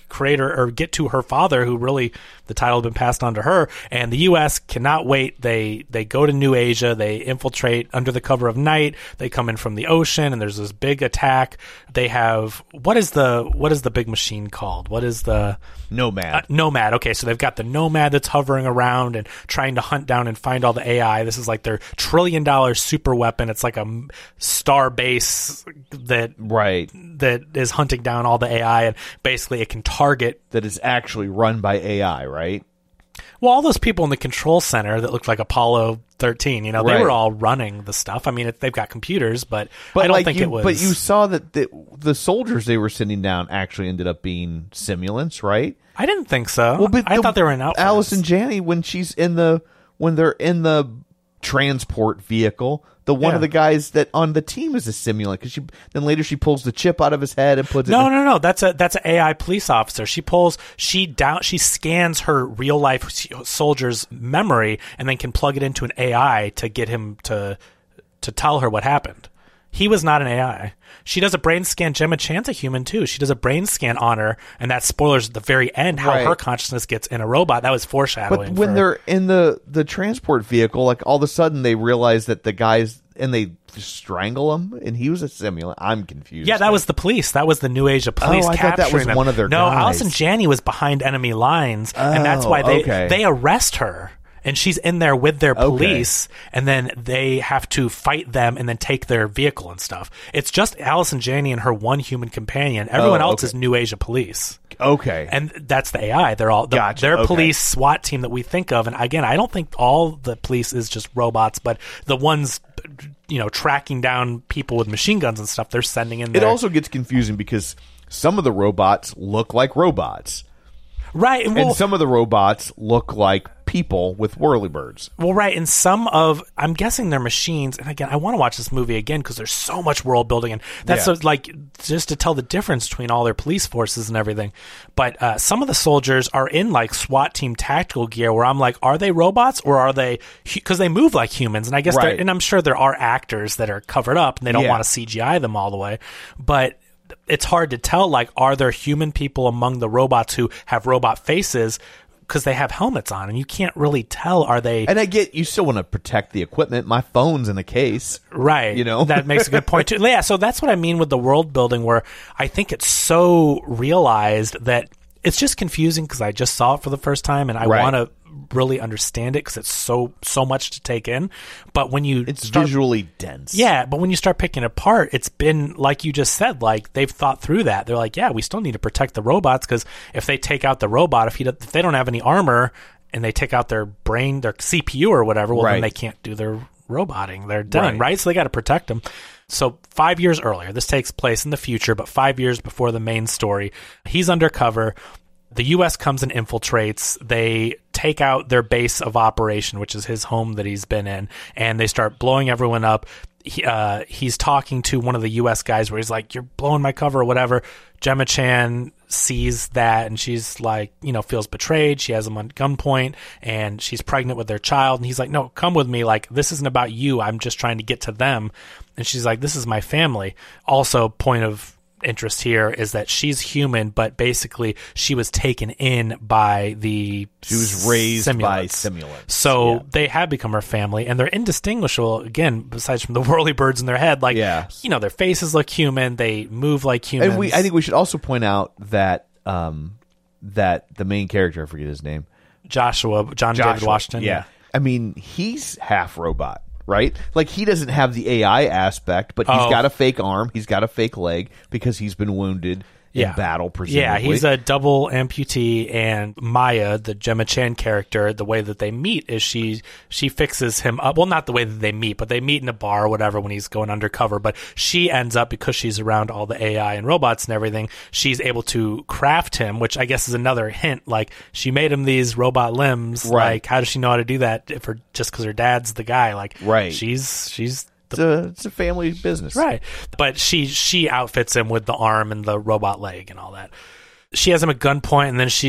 create her or get to her father, who really the title had been passed on to her. And the U S cannot wait. They they go to New Asia. They infiltrate under the cover of night. They come in from the ocean, and there's this big attack. They have what is the what is the big machine called? What is the Nomad? Uh, Nomad. Okay, so they've got the Nomad that's hovering around and trying to hunt down and find all the A I. This is like their trillion dollar super weapon. It's like a star base that right that is hunting down all the A I, and basically it can target. That is actually run by A I, right? Well, all those people in the control center that looked like Apollo thirteen, you know, they Right. were all running the stuff. I mean, it, they've got computers, but, But I don't like think you, it was. But you saw that the, the soldiers they were sending down actually ended up being simulants, right? I didn't think so. Well, but I the- thought they were in outfits. Allison Janney, when she's in the when they're in the transport vehicle, the one Yeah. of the guys that on the team is a simulant because she then later she pulls the chip out of his head and puts it. No, in, no, no. That's a that's an A I police officer. She pulls, she down, she scans her real life soldier's memory and then can plug it into an A I to get him to to tell her what happened. He was not an A I. She does a brain scan. Gemma Chan's a human too. She does a brain scan on her, and that spoilers at the very end how Right. her consciousness gets in a robot. That was foreshadowing. But when for- they're in the the transport vehicle, like all of a sudden they realize that the guys and they strangle him, and he was a simulant. I'm confused. Yeah, that was the police. That was the New Asia police Oh, I thought that capturing was them. one of their No, guys. Allison Janney was behind enemy lines, and that's Oh, why they okay. they arrest her. And she's in there with their Okay. police, and then they have to fight them and then take their vehicle and stuff. It's just Allison Janney and her one human companion. Everyone Oh, else okay. is New Asia police. Okay. And that's the A I. They're all the, Gotcha. their Okay. police SWAT team that we think of. And again, I don't think all the police is just robots, but the ones, you know, tracking down people with machine guns and stuff, they're sending in It there. also gets confusing because some of the robots look like robots, right. And, well, and some of the robots look like people with whirlybirds. well, right. And some of, I'm guessing they're machines. And again, I want to watch this movie again because there's so much world building. And that's Yeah. so, like, just to tell the difference between all their police forces and everything. But uh, some of the soldiers are in like SWAT team tactical gear where I'm like, are they robots or are they, because they move like humans. And I guess, they're Right. and I'm sure there are actors that are covered up and they don't Yeah. want to C G I them all the way. But it's hard to tell, like, are there human people among the robots who have robot faces because they have helmets on, and you can't really tell, are they And I get you still want to protect the equipment. My phone's in a case. right? You know? That makes a good point too. Yeah, so that's what I mean with the world building, where I think it's so realized that it's just confusing because I just saw it for the first time, and I Right. want to really understand it because it's so so much to take in. But when you It's start visually dense. Yeah, but when you start picking it apart, it's been, like you just said, like they've thought through that. They're like, yeah, we still need to protect the robots because if they take out the robot, if, he, if they don't have any armor and they take out their brain, their C P U or whatever, well, Right. then they can't do their roboting. They're done, Right. right? So they got to protect them. So five years earlier, this takes place in the future, but five years before the main story, he's undercover. The U S comes and infiltrates. They take out their base of operation, which is his home that he's been in, and they start blowing everyone up. He, uh, he's talking to one of the U S guys where he's like, you're blowing my cover or whatever. Gemma Chan sees that, and she's like, you know, feels betrayed. She has him on gunpoint, and she's pregnant with their child. And he's like, no, come with me. Like, this isn't about you. I'm just trying to get to them. And she's like, this is my family. Also, point of interest here is that she's human, but basically she was taken in by the She was raised by simulants. simulants. So Yeah. they have become her family, and they're indistinguishable, again, besides from the whirly birds in their head. Like, Yeah. you know, their faces look human, they move like humans. And we, I think we should also point out that um, that the main character, I forget his name, Joshua, John David Joshua, Washington. Yeah, I mean he's half robot, right? Like he doesn't have the A I aspect, but he's Oh. got a fake arm, he's got a fake leg because he's been wounded in battle. Presumably, Yeah, he's a double amputee, and Maya, the Gemma Chan character, the way that they meet is she she fixes him up. Well, not the way that they meet, but they meet in a bar or whatever when he's going undercover. But she ends up, because she's around all the A I and robots and everything, she's able to craft him, which I guess is another hint. Like, she made him these robot limbs. Right. Like, how does she know how to do that? If her just because her dad's the guy, like, Right. She's she's. It's a, it's a family business, Right. But she she outfits him with the arm and the robot leg and all that. She has him at gunpoint, and then she's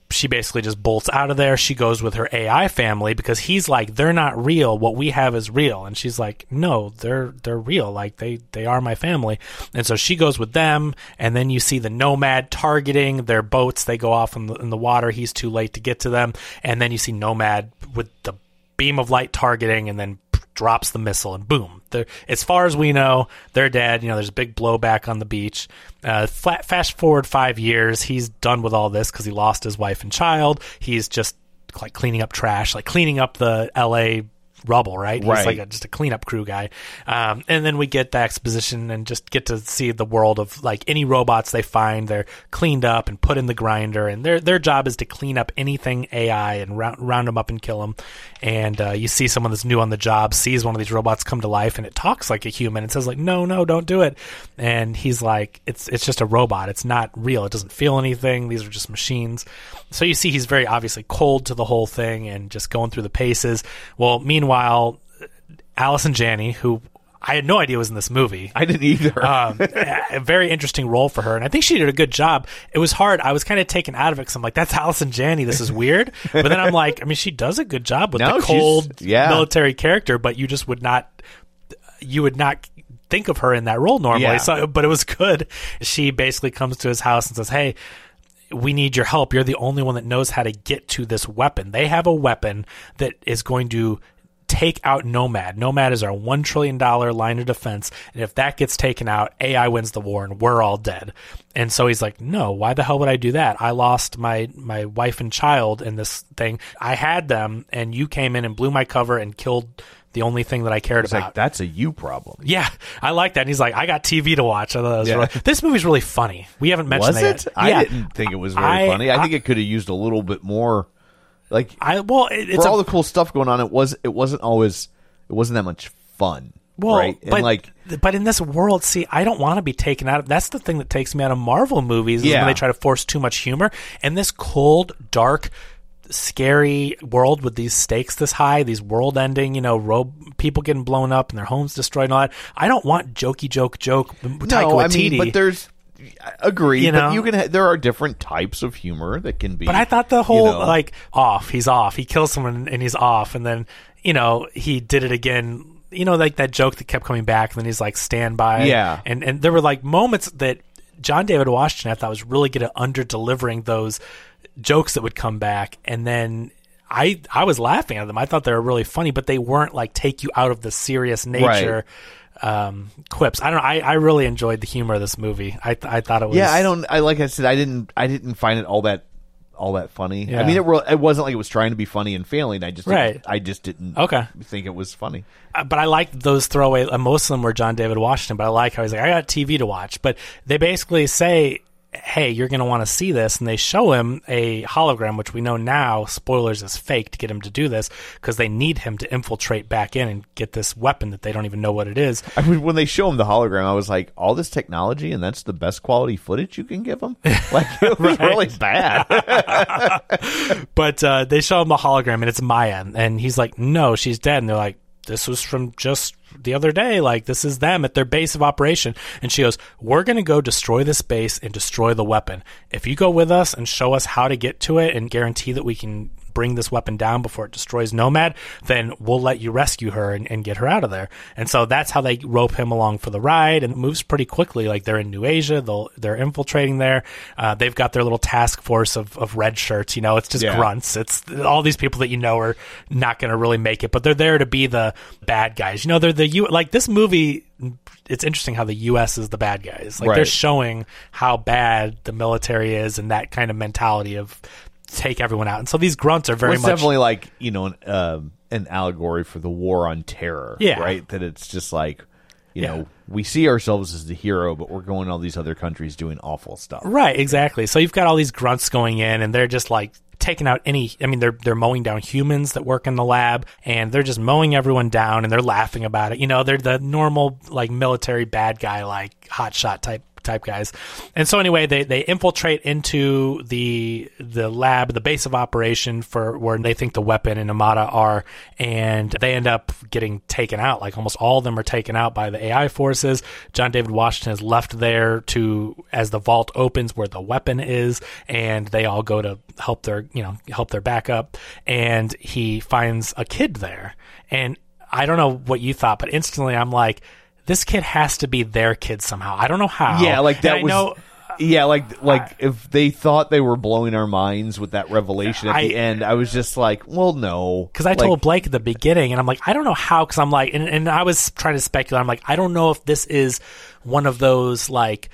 she basically just bolts out of there. She goes with her A I family because he's like, they're not real. What we have is real. And she's like, no, they're they're real. Like they they are my family. And so she goes with them. And then you see the Nomad targeting their boats. They go off in the, in the water. He's too late to get to them. And then you see Nomad with the beam of light targeting, and then drops the missile, and boom. They're, as far as we know, they're dead. You know, there's a big blowback on the beach. Uh, flat, fast forward five years, he's done with all this because he lost his wife and child. He's just like cleaning up trash, like cleaning up the L A rubble, right? Right. He's like a, just a cleanup crew guy. Um, and then we get the exposition and just get to see the world of like any robots they find, they're cleaned up and put in the grinder, and their their job is to clean up anything A I and round, round them up and kill them. And uh, you see someone that's new on the job sees one of these robots come to life, and it talks like a human and says like, no, no, don't do it. And he's like, it's it's just a robot. It's not real. It doesn't feel anything. These are just machines. So you see he's very obviously cold to the whole thing and just going through the paces. Well, meanwhile, Allison Janney, who I had no idea was in this movie. I didn't either. um, a very interesting role for her, and I think she did a good job. It was hard. I was kind of taken out of it because I'm like, that's Allison Janney. This is weird. But then I'm like, I mean, she does a good job with No, the she's- cold yeah. military character, but you just would not, you would not think of her in that role normally. Yeah. So, but it was good. She basically comes to his house and says, hey, we need your help. You're the only one that knows how to get to this weapon. They have a weapon that is going to take out Nomad. Nomad is our one trillion dollars line of defense. And if that gets taken out, A I wins the war and we're all dead. And so he's like, no, why the hell would I do that? I lost my, my wife and child in this thing. I had them, and you came in and blew my cover and killed the only thing that I cared It's about. like, that's a you problem. Yeah, I like that. And he's like, I got T V to watch. I thought that was Yeah. really, this movie's really funny. We haven't mentioned Was that it? yet. I Yeah. didn't think it was very I- funny. I, I- think it could have used a little bit more. Like, I well, it, it's for a, all the cool stuff going on, it was it wasn't always it wasn't that much fun. well, right? And but like, but in this world, see, I don't want to be taken out of. That's the thing that takes me out of Marvel movies is Yeah. when they try to force too much humor. And this cold, dark, scary world with these stakes this high, these world-ending, you know, ro- people getting blown up and their homes destroyed and all that. I don't want jokey joke joke. Taika no, I Waititi. mean, but there's I agree. You but know? you can. Ha- there are different types of humor that can be. But I thought the whole you know, like off, he's off, he kills someone and he's off, and then you know he did it again. You know, like that joke that kept coming back, and then he's like stand by. Yeah. and and there were like moments that John David Washington I thought was really good at under delivering those jokes that would come back, and then. I I was laughing at them. I thought they were really funny, but they weren't like take you out of the serious nature um, quips. I don't know. I, I really enjoyed the humor of this movie. I I thought it was. Yeah, I don't. I like I said, I didn't. I didn't find it all that all that funny. Yeah. I mean, it, re- it wasn't like it was trying to be funny and failing. I just didn't- Right. I just didn't. Okay. think it was funny. Uh, But I liked those throwaway. Uh, most of them were John David Washington. But I like how he's like, I got T V to watch. But they basically say, hey, you're going to want to see this. And they show him a hologram, which we know now, spoilers, is fake to get him to do this because they need him to infiltrate back in and get this weapon that they don't even know what it is. I mean, when they show him the hologram, I was like, all this technology, and that's the best quality footage you can give him? Like, it was really bad. But uh, they show him the hologram, and it's Maya. And he's like, no, she's dead. And they're like, this was from just the other day. Like, this is them at their base of operation. And she goes, we're going to go destroy this base and destroy the weapon. If you go with us and show us how to get to it and guarantee that we can bring this weapon down before it destroys Nomad, then we'll let you rescue her and, and get her out of there. And so that's how they rope him along for the ride, and it moves pretty quickly. Like, they're in New Asia, they'll, they're infiltrating there. Uh, they've got their little task force of, of red shirts. You know, it's just Yeah. grunts. It's all these people that you know are not going to really make it, but they're there to be the bad guys. You know, they're the U. Like, this movie, it's interesting how the U S is the bad guys. Like, Right. they're showing how bad the military is and that kind of mentality of take everyone out. And so these grunts are very Well, it's much definitely like, you know, an, um, an allegory for the war on terror. Yeah. Right? That it's just like, you Yeah. know, we see ourselves as the hero, but we're going to all these other countries doing awful stuff. right. Exactly. So you've got all these grunts going in, and they're just like taking out any. I mean, they're they're mowing down humans that work in the lab, and they're just mowing everyone down, and they're laughing about it. You know, they're the normal like military bad guy, like hotshot type type guys. And so anyway, they, they infiltrate into the the lab, the base of operation for where they think the weapon and Amada are, and they end up getting taken out. Like almost all of them are taken out by the A I forces. John David Washington is left there to as the vault opens where the weapon is, and they all go to help their you know help their backup, and he finds a kid there. And I don't know what you thought, but instantly I'm like, this kid has to be their kid somehow. I don't know how. Yeah, like that and was. I know, yeah, like like I, if they thought they were blowing our minds with that revelation at I, the end, I was just like, well, no. Because I like, told Blake at the beginning, and I'm like, I don't know how, because I'm like, and, and I was trying to speculate. I'm like, I don't know if this is one of those, like,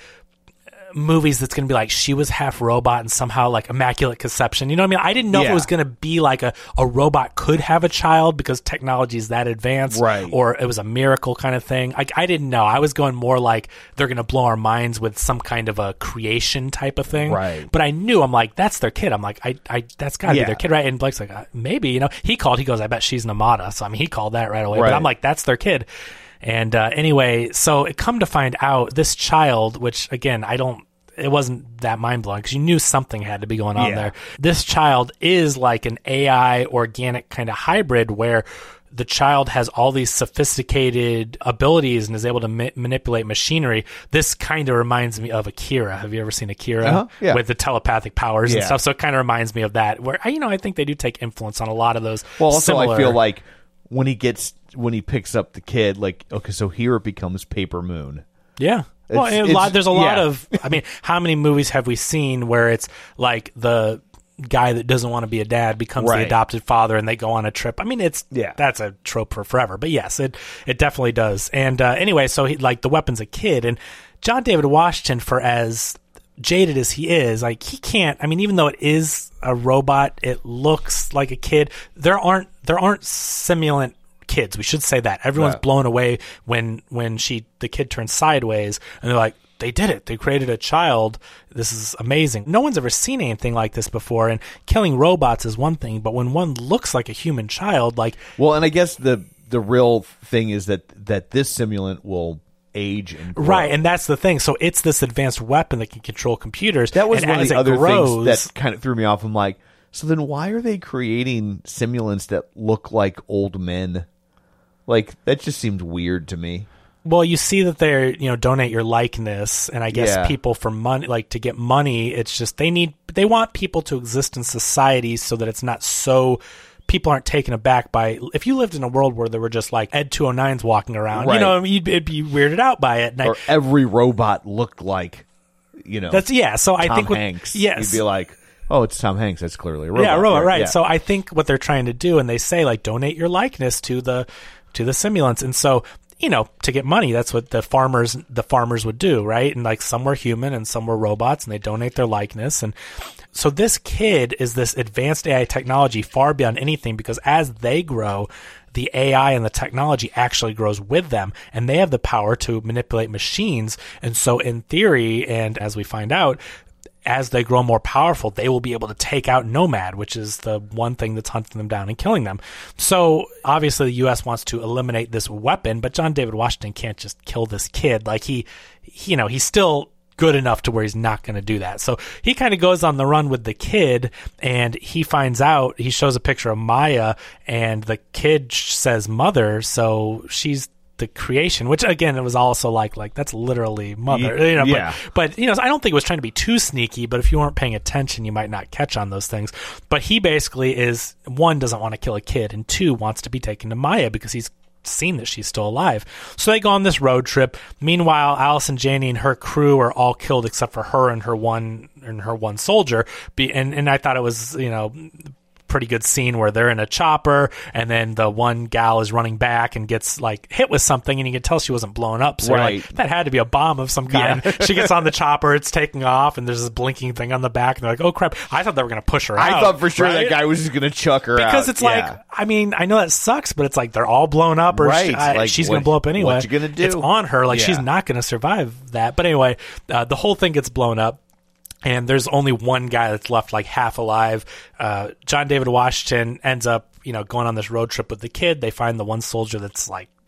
movies that's going to be like she was half robot and somehow like immaculate conception. You know what I mean? I didn't know yeah. if it was going to be like a, a robot could have a child because technology is that advanced, right? Or it was a miracle kind of thing. I, I didn't know. I was going more like they're going to blow our minds with some kind of a creation type of thing, right? But I knew, I'm like, that's their kid. I'm like, I, I that's got to yeah. be their kid, right? And Blake's like, uh, maybe, you know, he called, he goes, I bet she's an Amada. So I mean, he called that right away, right. But I'm like, that's their kid. And uh, anyway, so it come to find out this child, which again, I don't, it wasn't that mind-blowing because you knew something had to be going on yeah. there. This child is like an A I organic kind of hybrid where the child has all these sophisticated abilities and is able to ma- manipulate machinery. This kind of reminds me of Akira. Have you ever seen Akira? Uh-huh. Yeah. With the telepathic powers yeah. and stuff? So it kind of reminds me of that, where, you know, I think they do take influence on a lot of those. Well, also similar... I feel like when he gets, when he picks up the kid, like, okay, so here it becomes Paper Moon. Yeah. Well, It's- a lot, it's- there's a lot yeah. of, I mean, how many movies have we seen where it's like the guy that doesn't want to be a dad becomes Right. the adopted father and they go on a trip? I mean, it's, Yeah. that's a trope for forever, but yes, it, it definitely does. And uh, anyway, so he, like the weapon's a kid, and John David Washington, for as jaded as he is, like he can't, I mean, even though it is a robot, it looks like a kid. There aren't, there aren't simulant kids. We should say that. Everyone's Right. blown away when when she the kid turns sideways and they're like, they did it. They created a child. This is amazing. No one's ever seen anything like this before, and killing robots is one thing, but when one looks like a human child, like Well, and I guess the the real thing is that that this simulant will age and grow. right, and that's the thing. So it's this advanced weapon that can control computers. That was and one of as the it other grows, things that kind of threw me off. I'm like, so then why are they creating simulants that look like old men? Like, that just seemed weird to me. well, you see that they're, you know, donate your likeness, and I guess Yeah. people for money, like to get money, it's just they need, they want people to exist in society so that it's not so, people aren't taken aback by, if you lived in a world where there were just like Ed two oh nines walking around, Right. you know, you'd it'd be weirded out by it. And I- Or every robot looked like, you know, that's, yeah, so I Tom think with, Hanks. yes. You'd be like, oh, it's Tom Hanks. That's clearly a robot. Yeah, robot, right. Yeah. So I think what they're trying to do, and they say like donate your likeness to the to the simulants, and so, you know, to get money, that's what the farmers the farmers would do, right? And like some were human and some were robots, and they donate their likeness. And so this kid is this advanced A I technology far beyond anything, because as they grow, the A I and the technology actually grows with them, and they have the power to manipulate machines. And so in theory, and as we find out, as they grow more powerful, they will be able to take out Nomad, which is the one thing that's hunting them down and killing them. So obviously the U S wants to eliminate this weapon, but John David Washington can't just kill this kid. Like he, he you know, he's still good enough to where he's not going to do that. So he kind of goes on the run with the kid, and he finds out, he shows a picture of Maya, and the kid says mother, so she's the creation, which again, it was also like, like that's literally mother, Ye- you know, yeah. but, but, you know, I don't think it was trying to be too sneaky, but if you weren't paying attention, you might not catch on those things. But he basically is, one, doesn't want to kill a kid, and two, wants to be taken to Maya because he's seen that she's still alive. So they go on this road trip. Meanwhile, Allison Janney and her crew are all killed except for her and her one, and her one soldier. Be, and, and I thought it was, you know, pretty good scene where they're in a chopper, and then the one gal is running back and gets like hit with something, and you can tell she wasn't blown up. So you're Right. like, that had to be a bomb of some kind. Yeah. She gets on the chopper, it's taking off, and there's this blinking thing on the back, and they're like, oh crap. I thought they were going to push her out. I thought for sure right? that guy was just going to chuck her out. Because it's Yeah. like, I mean, I know that sucks, but it's like they're all blown up, or Right. she, I, Like, she's what- going to blow up anyway. what you gonna do? It's on her. Like, Yeah. she's not going to survive that. But anyway, uh, the whole thing gets blown up. And there's only one guy that's left, like half alive. Uh, John David Washington ends up, you know, going on this road trip with the kid. They find the one soldier that's like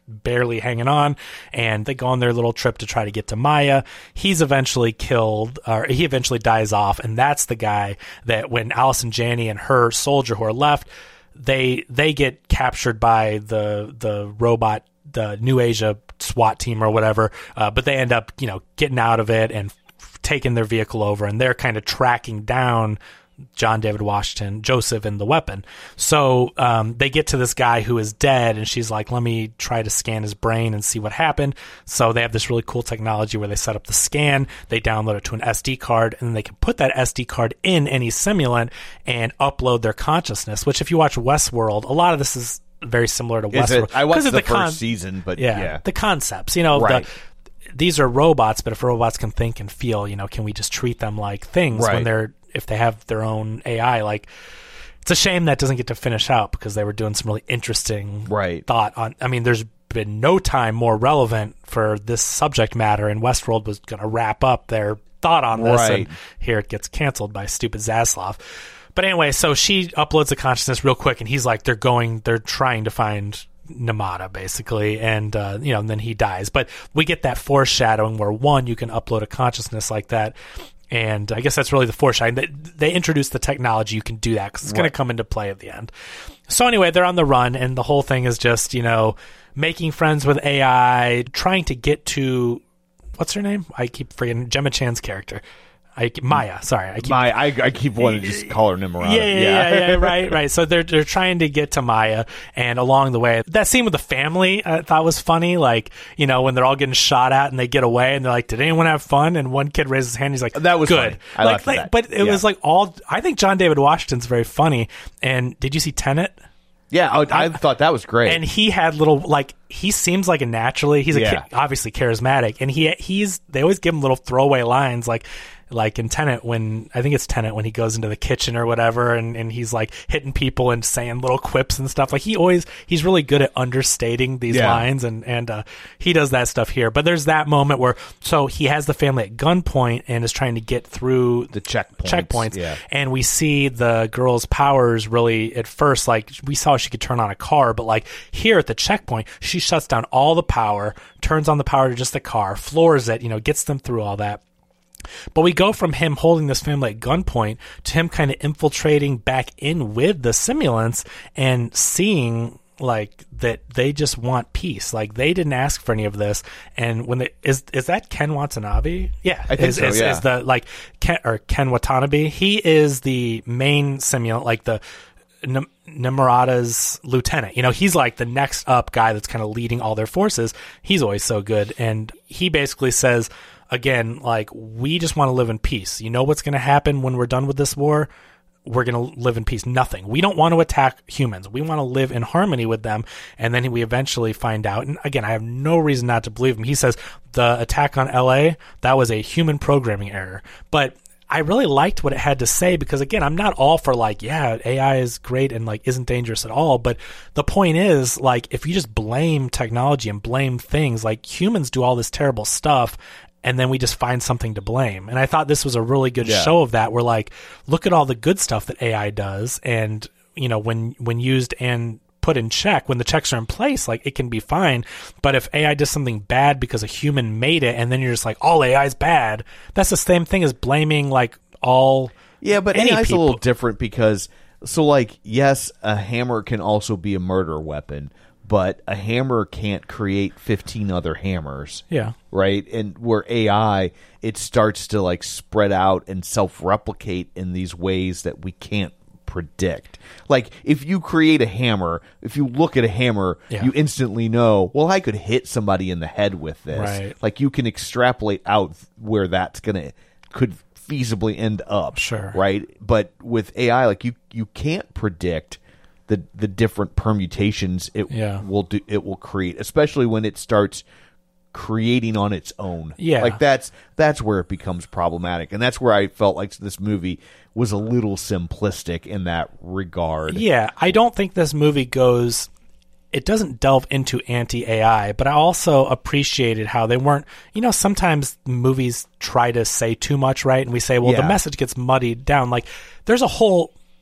barely hanging on, and they go on their little trip to try to get to Maya. He's eventually killed, or he eventually dies off, and that's the guy that when Allison Janney and her soldier who are left, they they get captured by the the robot, the New Asia SWAT team or whatever, uh, but they end up, you know, getting out of it and f- taking their vehicle over, and they're kind of tracking down John David Washington, Joseph, and the weapon. So um, they get to this guy who is dead, and she's like, let me try to scan his brain and see what happened. So they have this really cool technology where they set up the scan, they download it to an S D card, and then they can put that S D card in any simulant and upload their consciousness, which if you watch Westworld, a lot of this is very similar to Is Westworld. it? I watched the, the first con- season, but yeah, yeah. the concepts, you know, Right. the, these are robots, but if robots can think and feel, you know, can we just treat them like things Right. when they're, if they have their own A I? Like, it's a shame that doesn't get to finish out because they were doing some really interesting Right. thought on. I mean, there's been no time more relevant for this subject matter, and Westworld was going to wrap up their thought on this, Right. and here it gets canceled by stupid Zaslav. But anyway, so she uploads the consciousness real quick, and he's like, they're going, they're trying to find Namada, basically, and uh, you know, and then he dies. But we get that foreshadowing where, one, you can upload a consciousness like that, and I guess that's really the foreshadowing. They, they introduce the technology, you can do that, because it's going Right. to come into play at the end. So anyway, they're on the run, and the whole thing is just, you know, making friends with A I, trying to get to, what's her name? I keep forgetting, Gemma Chan's character. I, Maya, sorry. I keep My, I, I keep wanting to just call her Nimrod. yeah, yeah, yeah, yeah, right, right. So they're they're trying to get to Maya, and along the way, that scene with the family I thought was funny. Like, you know, when they're all getting shot at and they get away, and they're like, "Did anyone have fun?" And one kid raises his hand. He's like, That was good." funny. I like, laughed at like, that. but it Yeah. was like all. I think John David Washington's very funny. And did you see Tenet? Yeah, I, I thought that was great. And he had little, like, he seems like a naturally, he's a Yeah. ki- obviously charismatic, and he he's they always give him little throwaway lines, like like in Tenet, when I think it's Tenet when he goes into the kitchen or whatever, and, and he's like hitting people and saying little quips and stuff. Like, he always he's really good at understating these Yeah. lines, and and uh, he does that stuff here. But there's that moment where, so he has the family at gunpoint and is trying to get through The checkpoints, checkpoints, yeah. and we see the girl's powers really at first, like, we saw she could turn on a car, but like here at the checkpoint, she shuts down all the power, turns on the power to just the car, floors it, you know, gets them through all that. But we go from him holding this family at gunpoint to him kind of infiltrating back in with the simulants and seeing like that they just want peace. Like, they didn't ask for any of this. And when they is is that Ken Watanabe? Yeah, I think is, so, is, yeah. is the like Ken or Ken Watanabe? He is the main simulant, like the N- Nimrada's lieutenant. You know, he's like the next up guy that's kind of leading all their forces. He's always so good, and he basically says, again, like, we just want to live in peace. You know what's going to happen when we're done with this war? We're going to live in peace. Nothing. We don't want to attack humans. We want to live in harmony with them. And then we eventually find out, and again, I have no reason not to believe him. He says the attack on L A, that was a human programming error. But I really liked what it had to say, because again, I'm not all for like, yeah, A I is great and like isn't dangerous at all. But the point is, like, if you just blame technology and blame things, like, humans do all this terrible stuff, and then we just find something to blame. And I thought this was a really good Yeah. show of that. We're like, look at all the good stuff that A I does. And, you know, when, when used and put in check, when the checks are in place, like, it can be fine. But if A I does something bad because a human made it, and then you're just like, all A I is bad, that's the same thing as blaming like all. Yeah, but any A I is a people. little different because, so like, yes, a hammer can also be a murder weapon, but a hammer can't create fifteen other hammers. Yeah. Right? And where A I, it starts to like spread out and self-replicate in these ways that we can't predict. Like, if you create a hammer, if you look at a hammer, Yeah. you instantly know, well, I could hit somebody in the head with this. Right. Like, you can extrapolate out where that's going to, could feasibly end up. Sure. Right? But with A I, like, you, you can't predict the the different permutations it Yeah. will do, it will create, especially when it starts creating on its own. Yeah. Like, that's that's where it becomes problematic, and that's where I felt like this movie was a little simplistic in that regard. Yeah, I don't think this movie goes, it doesn't delve into anti-A I, but I also appreciated how they weren't, you know, sometimes movies try to say too much, right? And we say, well, Yeah. the message gets muddied down. Like, there's a whole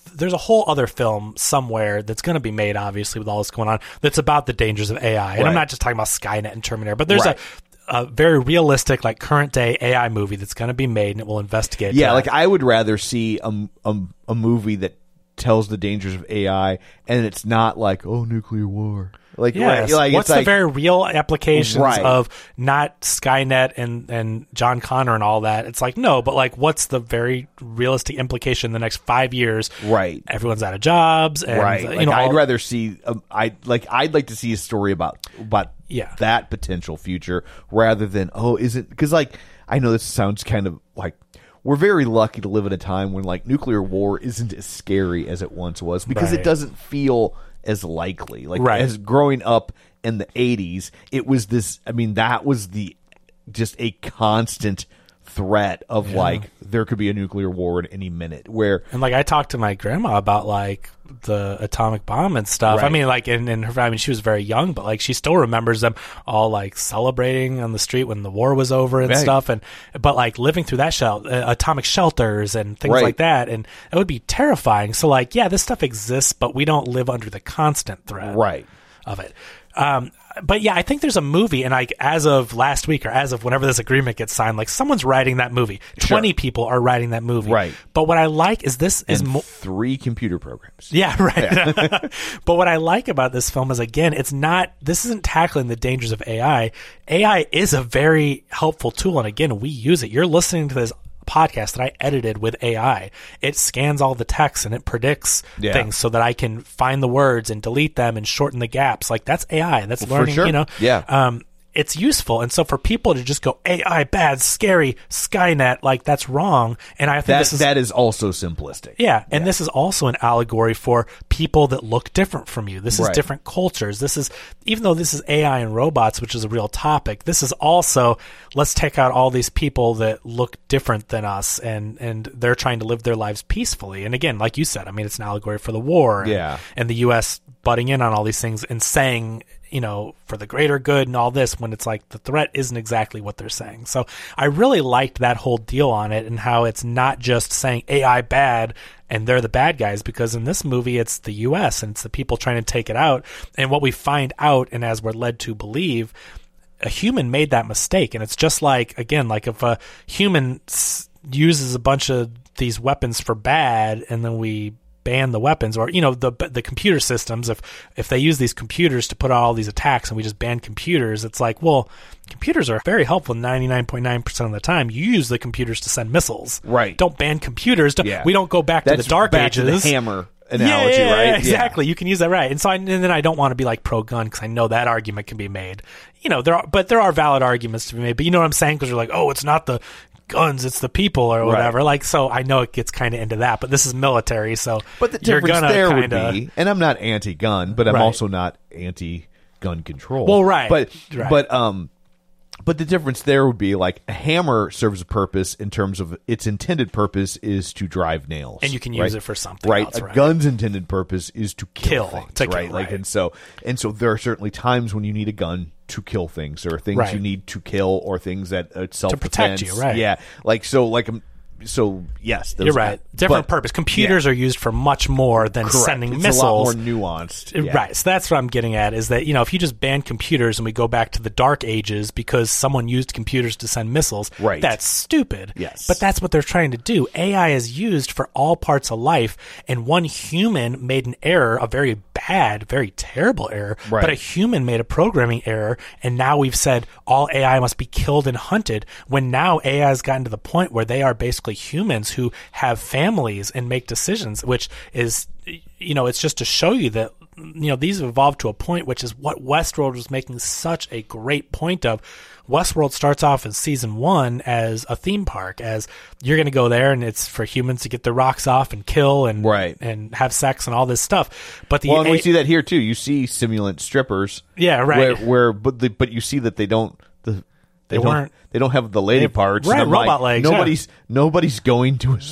there's a whole other film somewhere that's going to be made, obviously, with all this going on, that's about the dangers of A I. And Right. I'm not just talking about Skynet and Terminator, but there's Right. a, a very realistic, like current day A I movie that's going to be made, and it will investigate. Yeah, that. like I would rather see a, a, a movie that tells the dangers of A I, and it's not like, oh, nuclear war. Like, Yes. like What's it's the like, very real applications Right. of not Skynet and, and John Connor and all that? It's like, no, but like, what's the very realistic implication in the next five years? Right. Everyone's out of jobs. And, right? uh, Like, you know, I'd all- rather see. Um, I like. I'd like to see a story about about Yeah. that potential future rather than oh, is it? Because like I know this sounds kind of like. We're very lucky to live in a time when like nuclear war isn't as scary as it once was because Right. it doesn't feel as likely. Like Right. as growing up in the eighties, it was this. I mean, that was the just a constant threat of like there could be a nuclear war at any minute. Where And like I talked to my grandma about like the atomic bomb and stuff. I Right. mean, like in, in her, I mean, she was very young, but like she still remembers them all like celebrating on the street when the war was over and Right. stuff. And but like living through that shel- uh, atomic shelters and things Right. like that, and it would be terrifying. So like, yeah, this stuff exists, but we don't live under the constant threat right. of it. Um, but yeah, I think there's a movie, and like as of last week or as of whenever this agreement gets signed, like someone's writing that movie. Twenty people are writing that movie. Right. But what I like is this is and more. three computer programs. Yeah, right. But what I like about this film is, again, it's not, this isn't tackling the dangers of A I. A I is a very helpful tool, and again, we use it. You're listening to this podcast that I edited with A I. It scans all the text and it predicts Yeah. things so that I can find the words and delete them and shorten the gaps. Like, that's A I. That's Well, for learning, sure. you know? Yeah. Um, it's useful. And so for people to just go A I bad, scary, Skynet, like that's wrong. And I think That this is that is also simplistic. yeah, and this is also an allegory for people that look different from you. This is Right. different cultures. This is, even though this is A I and robots, which is a real topic, this is also, let's take out all these people that look different than us, and, and they're trying to live their lives peacefully. And again, like you said, I mean, it's an allegory for the war. And, Yeah. and the U S butting in on all these things and saying, you know, for the greater good and all this, when it's like the threat isn't exactly what they're saying. So I really liked that whole deal on it, and how it's not just saying A I bad and they're the bad guys, because in this movie it's the U S and it's the people trying to take it out. And what we find out, and as we're led to believe, a human made that mistake. And it's just like, again, like if a human s- uses a bunch of these weapons for bad, and then we ban the weapons, or you know, the the computer systems, if if they use these computers to put out all these attacks and we just ban computers, it's like, well, computers are very helpful ninety-nine point nine percent of the time. You use the computers to send missiles. Right. Don't ban computers. Don't- Yeah. We don't go back to That's the dark back ages. to the hammer analogy, yeah, yeah, right? yeah, exactly. You can use that, right. And so I, and then I don't want to be like pro gun, because I know that argument can be made. You know, there are, but there are valid arguments to be made. But you know what I'm saying? Because you're like, oh, it's not the guns, it's the people, or whatever. Right. Like, so I know it gets kind of into that, but this is military, so But the you're difference gonna there kinda, would be, and I'm not anti-gun, but I'm Right. also not anti-gun control. Well, right. But Right. but um, but the difference there would be like a hammer serves a purpose in terms of its intended purpose is to drive nails, And you can use right? it for something Right. else, a right. gun's intended purpose is to kill, Kill, things, to kill, right? Like, right. and so and so there are certainly times when you need a gun to kill things, or things Right. you need to kill, or things that uh, self protect you, right. Yeah. Like so, like um, so yes, those You're are- right. Different but- purpose. Computers are used for much more than Correct. sending It's missiles. a lot more nuanced. Yeah. Right. So that's what I'm getting at, is that, you know, if you just ban computers and we go back to the dark ages because someone used computers to send missiles, Right. that's stupid. Yes. But that's what they're trying to do. A I is used for all parts of life, and one human made an error, a very bad, very terrible error, Right. but a human made a programming error, and now we've said all A I must be killed and hunted, when now A I has gotten to the point where they are basically humans who have families and make decisions, which is, you know, it's just to show you that, you know, these have evolved to a point, which is what Westworld was making such a great point of. Westworld starts off in season one as a theme park, as you're going to go there and it's for humans to get their rocks off and kill and Right. and have sex and all this stuff. But the Well, and we A- see that here too. You see simulant strippers. Yeah, right. Where, where but the, but you see that they don't the they, They don't weren't- they don't have the lady They- parts. right, and I'm robot like, legs, yeah. Nobody's nobody's going to a strip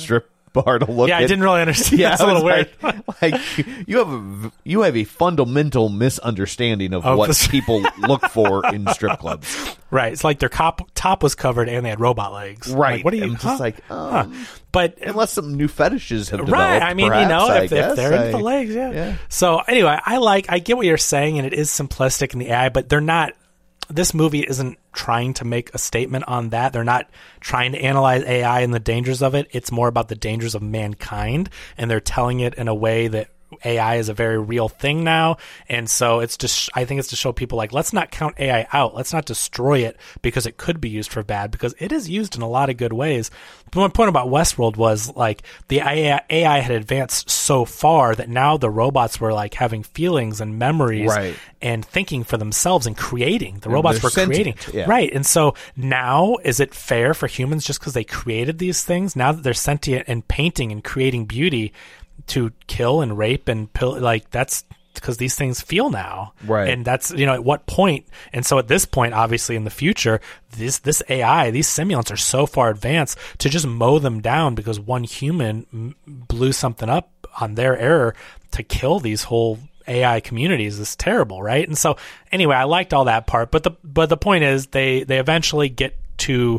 bar to look Yeah, at. I didn't really understand. Yeah, That's I a little was weird. Like, like you have a you have a fundamental misunderstanding of Of what the- people look for in strip clubs. Right. It's like their cop, top was covered and they had robot legs. Right. Like, what are you? I'm just huh? like, um, Huh. But unless some new fetishes have developed. right. I mean, perhaps, you know, I if, guess, if they're I- into the legs, yeah. yeah. So anyway, I like, I get what you're saying, and it is simplistic in the A I, but they're not. This movie isn't trying to make a statement on that. They're not trying to analyze A I and the dangers of it. It's more about the dangers of mankind, and they're telling it in a way that A I is a very real thing now. And so it's just, I think it's to show people like, let's not count A I out. Let's not destroy it because it could be used for bad, because it is used in a lot of good ways. But one point about Westworld was like the A I had advanced so far that now the robots were like having feelings and memories Right. and thinking for themselves and creating. The And robots they're were sentient, creating. yeah. Right. And so now, is it fair for humans just because they created these things, now that they're sentient and painting and creating beauty, to kill and rape and pill? Like, that's because these things feel now. Right. And that's, you know, at what point? And so at this point, obviously in the future, this this A I, these simulants are so far advanced, to just mow them down because one human m- blew something up on their error to kill these whole A I communities is terrible, right? And so anyway, I liked all that part, but the but the point is they they eventually get to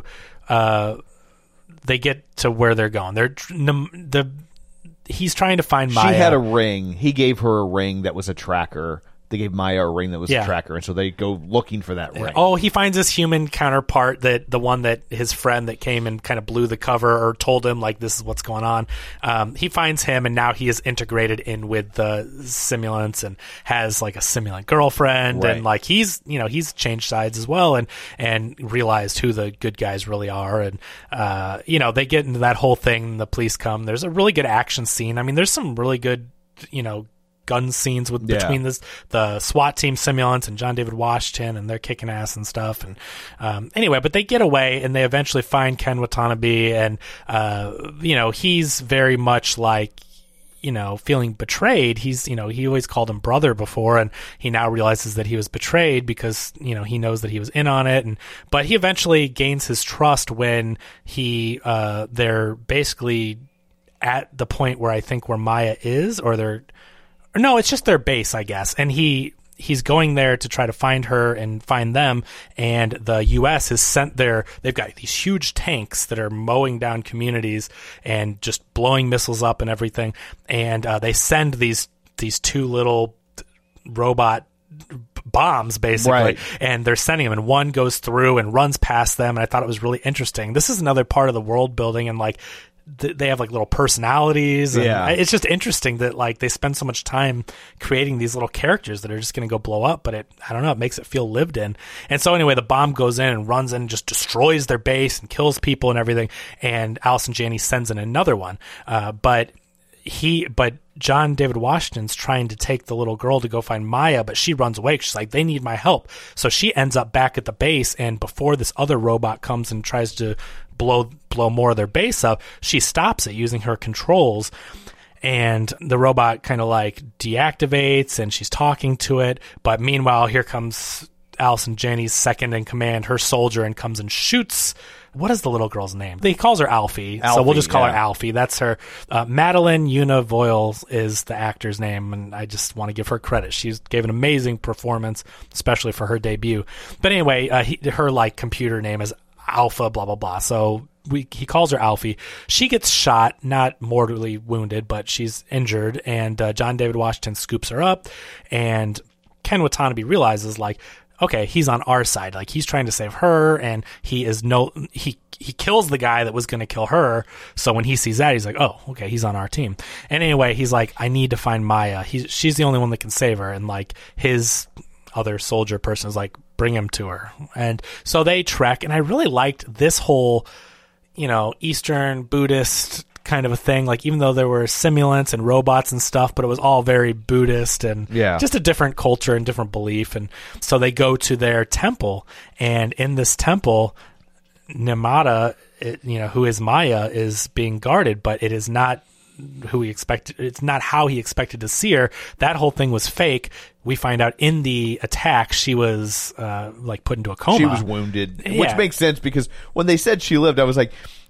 uh they get to where they're going. They're the he's trying to find Maya. She had a ring. He gave her a ring that was a tracker. They gave Maya a ring that was Yeah. a tracker, and so they go looking for that ring. Oh, he finds his human counterpart, that the one that his friend that came and kind of blew the cover or told him like this is what's going on. Um, he finds him, and now he is integrated in with the simulants and has like a simulant girlfriend, Right. and like he's you know he's changed sides as well, and and realized who the good guys really are, and uh, you know they get into that whole thing. The police come. There's a really good action scene. I mean, there's some really good you know. gun scenes with Yeah. between this the SWAT team simulants and John David Washington, and they're kicking ass and stuff. And um, anyway, but they get away and they eventually find Ken Watanabe, and uh, you know he's very much like you know feeling betrayed. He's you know he always called him brother before, and he now realizes that he was betrayed because you know he knows that he was in on it. And but he eventually gains his trust when he uh, they're basically at the point where I think where Maya is, or they're No, it's just their base, I guess. And he he's going there to try to find her and find them. And the U S has sent their, they've got these huge tanks that are mowing down communities and just blowing missiles up and everything. And uh, they send these these two little robot bombs basically, Right. and they're sending them, and one goes through and runs past them. And I thought it was really interesting. This is another part of the world building, and like th- they have like little personalities, and Yeah. it's just interesting that like they spend so much time creating these little characters that are just going to go blow up, but it I don't know, it makes it feel lived in. And so anyway, the bomb goes in and runs in and just destroys their base and kills people and everything, and Allison Janney sends in another one, uh, but he but John David Washington's trying to take the little girl to go find Maya, but she runs away. She's like, they need my help. So she ends up back at the base, and before this other robot comes and tries to blow blow more of their base up, she stops it using her controls, and the robot kind of like deactivates, and she's talking to it. But meanwhile, here comes Allison Janney's second in command, her soldier, and comes and shoots. What is the little girl's name? He calls her Alfie, so we'll Alfie, just call her yeah. Alfie. That's her. Uh, Madeline Una Voiles is the actor's name, and I just want to give her credit. She gave an amazing performance, especially for her debut. But anyway, uh, he, her like computer name is Alpha, blah blah blah. So we, he calls her Alfie. She gets shot, not mortally wounded, but she's injured, and uh, John David Washington scoops her up, and Ken Watanabe realizes like, okay, he's on our side. Like, he's trying to save her, and he is no he he kills the guy that was going to kill her. So when he sees that, he's like, oh, okay, he's on our team. And anyway, he's like, I need to find Maya. He's she's the only one that can save her. And like his other soldier person is like, bring him to her. And so they trek, and I really liked this whole, you know, Eastern Buddhist kind of a thing. Like, even though there were simulants and robots and stuff, but it was all very Buddhist and Yeah. just a different culture and different belief. And so they go to their temple, and in this temple, Namada, it, you know, who is Maya, is being guarded, but it is not who he expected. It's not how he expected to see her. That whole thing was fake. We find out in the attack, she was uh, like put into a coma. She was wounded, Yeah. which makes sense because when they said she lived, I was like,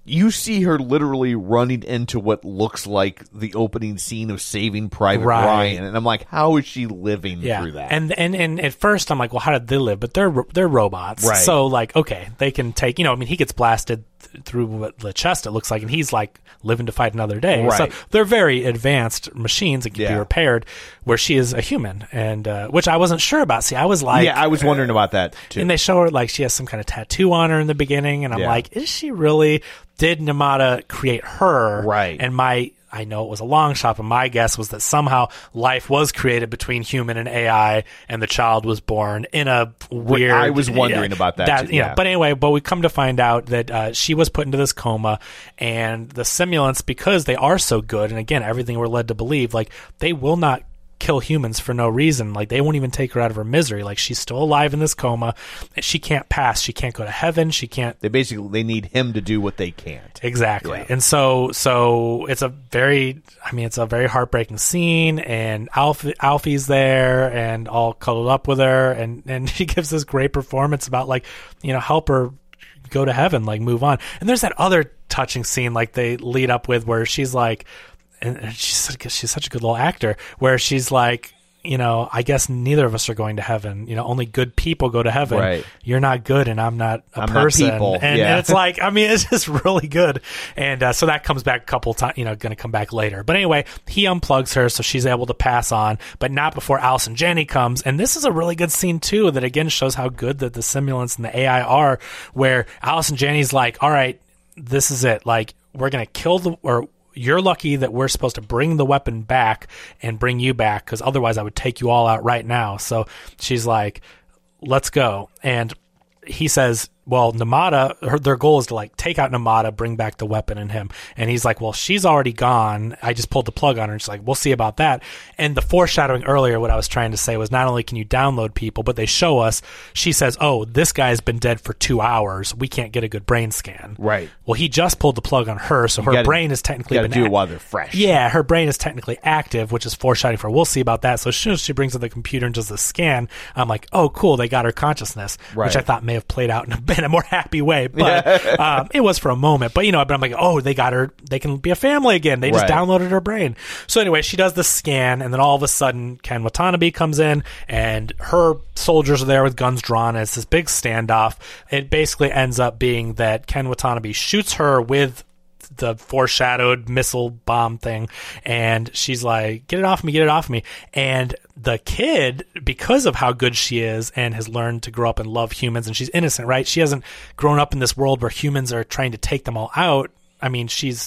you see her literally running into what looks like the opening scene of Saving Private Right. Ryan, and I'm like, how is she living Yeah, through that? and and and at first I'm like, well, how did they live? But they're they're robots, Right. So like, okay, they can take. You know, I mean, he gets blasted th- through the chest. It looks like, and he's like living to fight another day. Right. So they're very advanced machines that can be Yeah. repaired. Where she is a human, and uh, which I wasn't sure about. See, I was like, yeah, I was wondering about that too. and they show her like she has some kind of tattoo on her in the beginning, and I'm Yeah. like, is she really? Did Namada create her? Right. And my, I know it was a long shot, but my guess was that somehow life was created between human and A I, and the child was born in a weird. I was wondering about that, too, you know, yeah. but anyway, but we come to find out that uh, she was put into this coma, and the simulants, because they are so good, and again, everything we're led to believe, like they will not kill humans for no reason. Like they won't even take her out of her misery. Like she's still alive in this coma. She can't pass. She can't go to heaven. She can't. They basically they need him to do what they can't. Exactly. Yeah. And so so it's a very I mean it's a very heartbreaking scene, and Alfie, Alfie's there and all cuddled up with her, and and she gives this great performance about like, you know, help her go to heaven, like move on. And there's that other touching scene like they lead up with where she's like, and she's such, she's such a good little actor, where she's like, you know, I guess neither of us are going to heaven. You know, only good people go to heaven. Right. You're not good, and I'm not a I'm not person. people. And, Yeah. and it's like, I mean, it's just really good. And uh, so that comes back a couple times, you know, going to come back later. But anyway, he unplugs her, so she's able to pass on, but not before Allison Janney comes. And this is a really good scene, too, that again shows how good that the simulants and the A I are, where Allison Janney's like, all right, this is it. Like, we're going to kill the, or you're lucky that we're supposed to bring the weapon back and bring you back, because otherwise I would take you all out right now. So she's like, let's go. And he says, well, Namada, her, their goal is to like take out Namada, bring back the weapon in him. And he's like, well, she's already gone. I just pulled the plug on her. And she's like, we'll see about that. And the foreshadowing earlier, what I was trying to say was not only can you download people, but they show us, she says, oh, this guy's been dead for two hours. We can't get a good brain scan. Right. Well, he just pulled the plug on her, so her gotta- brain is technically You got been to do it act- while they're fresh. yeah, her brain is technically active, which is foreshadowing for we'll see about that. So as soon as she brings up the computer and does the scan, I'm like, oh, cool, they got her consciousness, Right. which I thought may have played out in a, in a more happy way, but um, it was for a moment. But you know, but I'm like, oh, they got her. They can be a family again. They just Right. downloaded her brain. So anyway, she does the scan, and then all of a sudden, Ken Watanabe comes in, and her soldiers are there with guns drawn. And it's this big standoff. It basically ends up being that Ken Watanabe shoots her with the foreshadowed missile bomb thing, and she's like, get it off me, get it off me. And the kid, because of how good she is and has learned to grow up and love humans, and she's innocent, right? She hasn't grown up in this world where humans are trying to take them all out. I mean, she's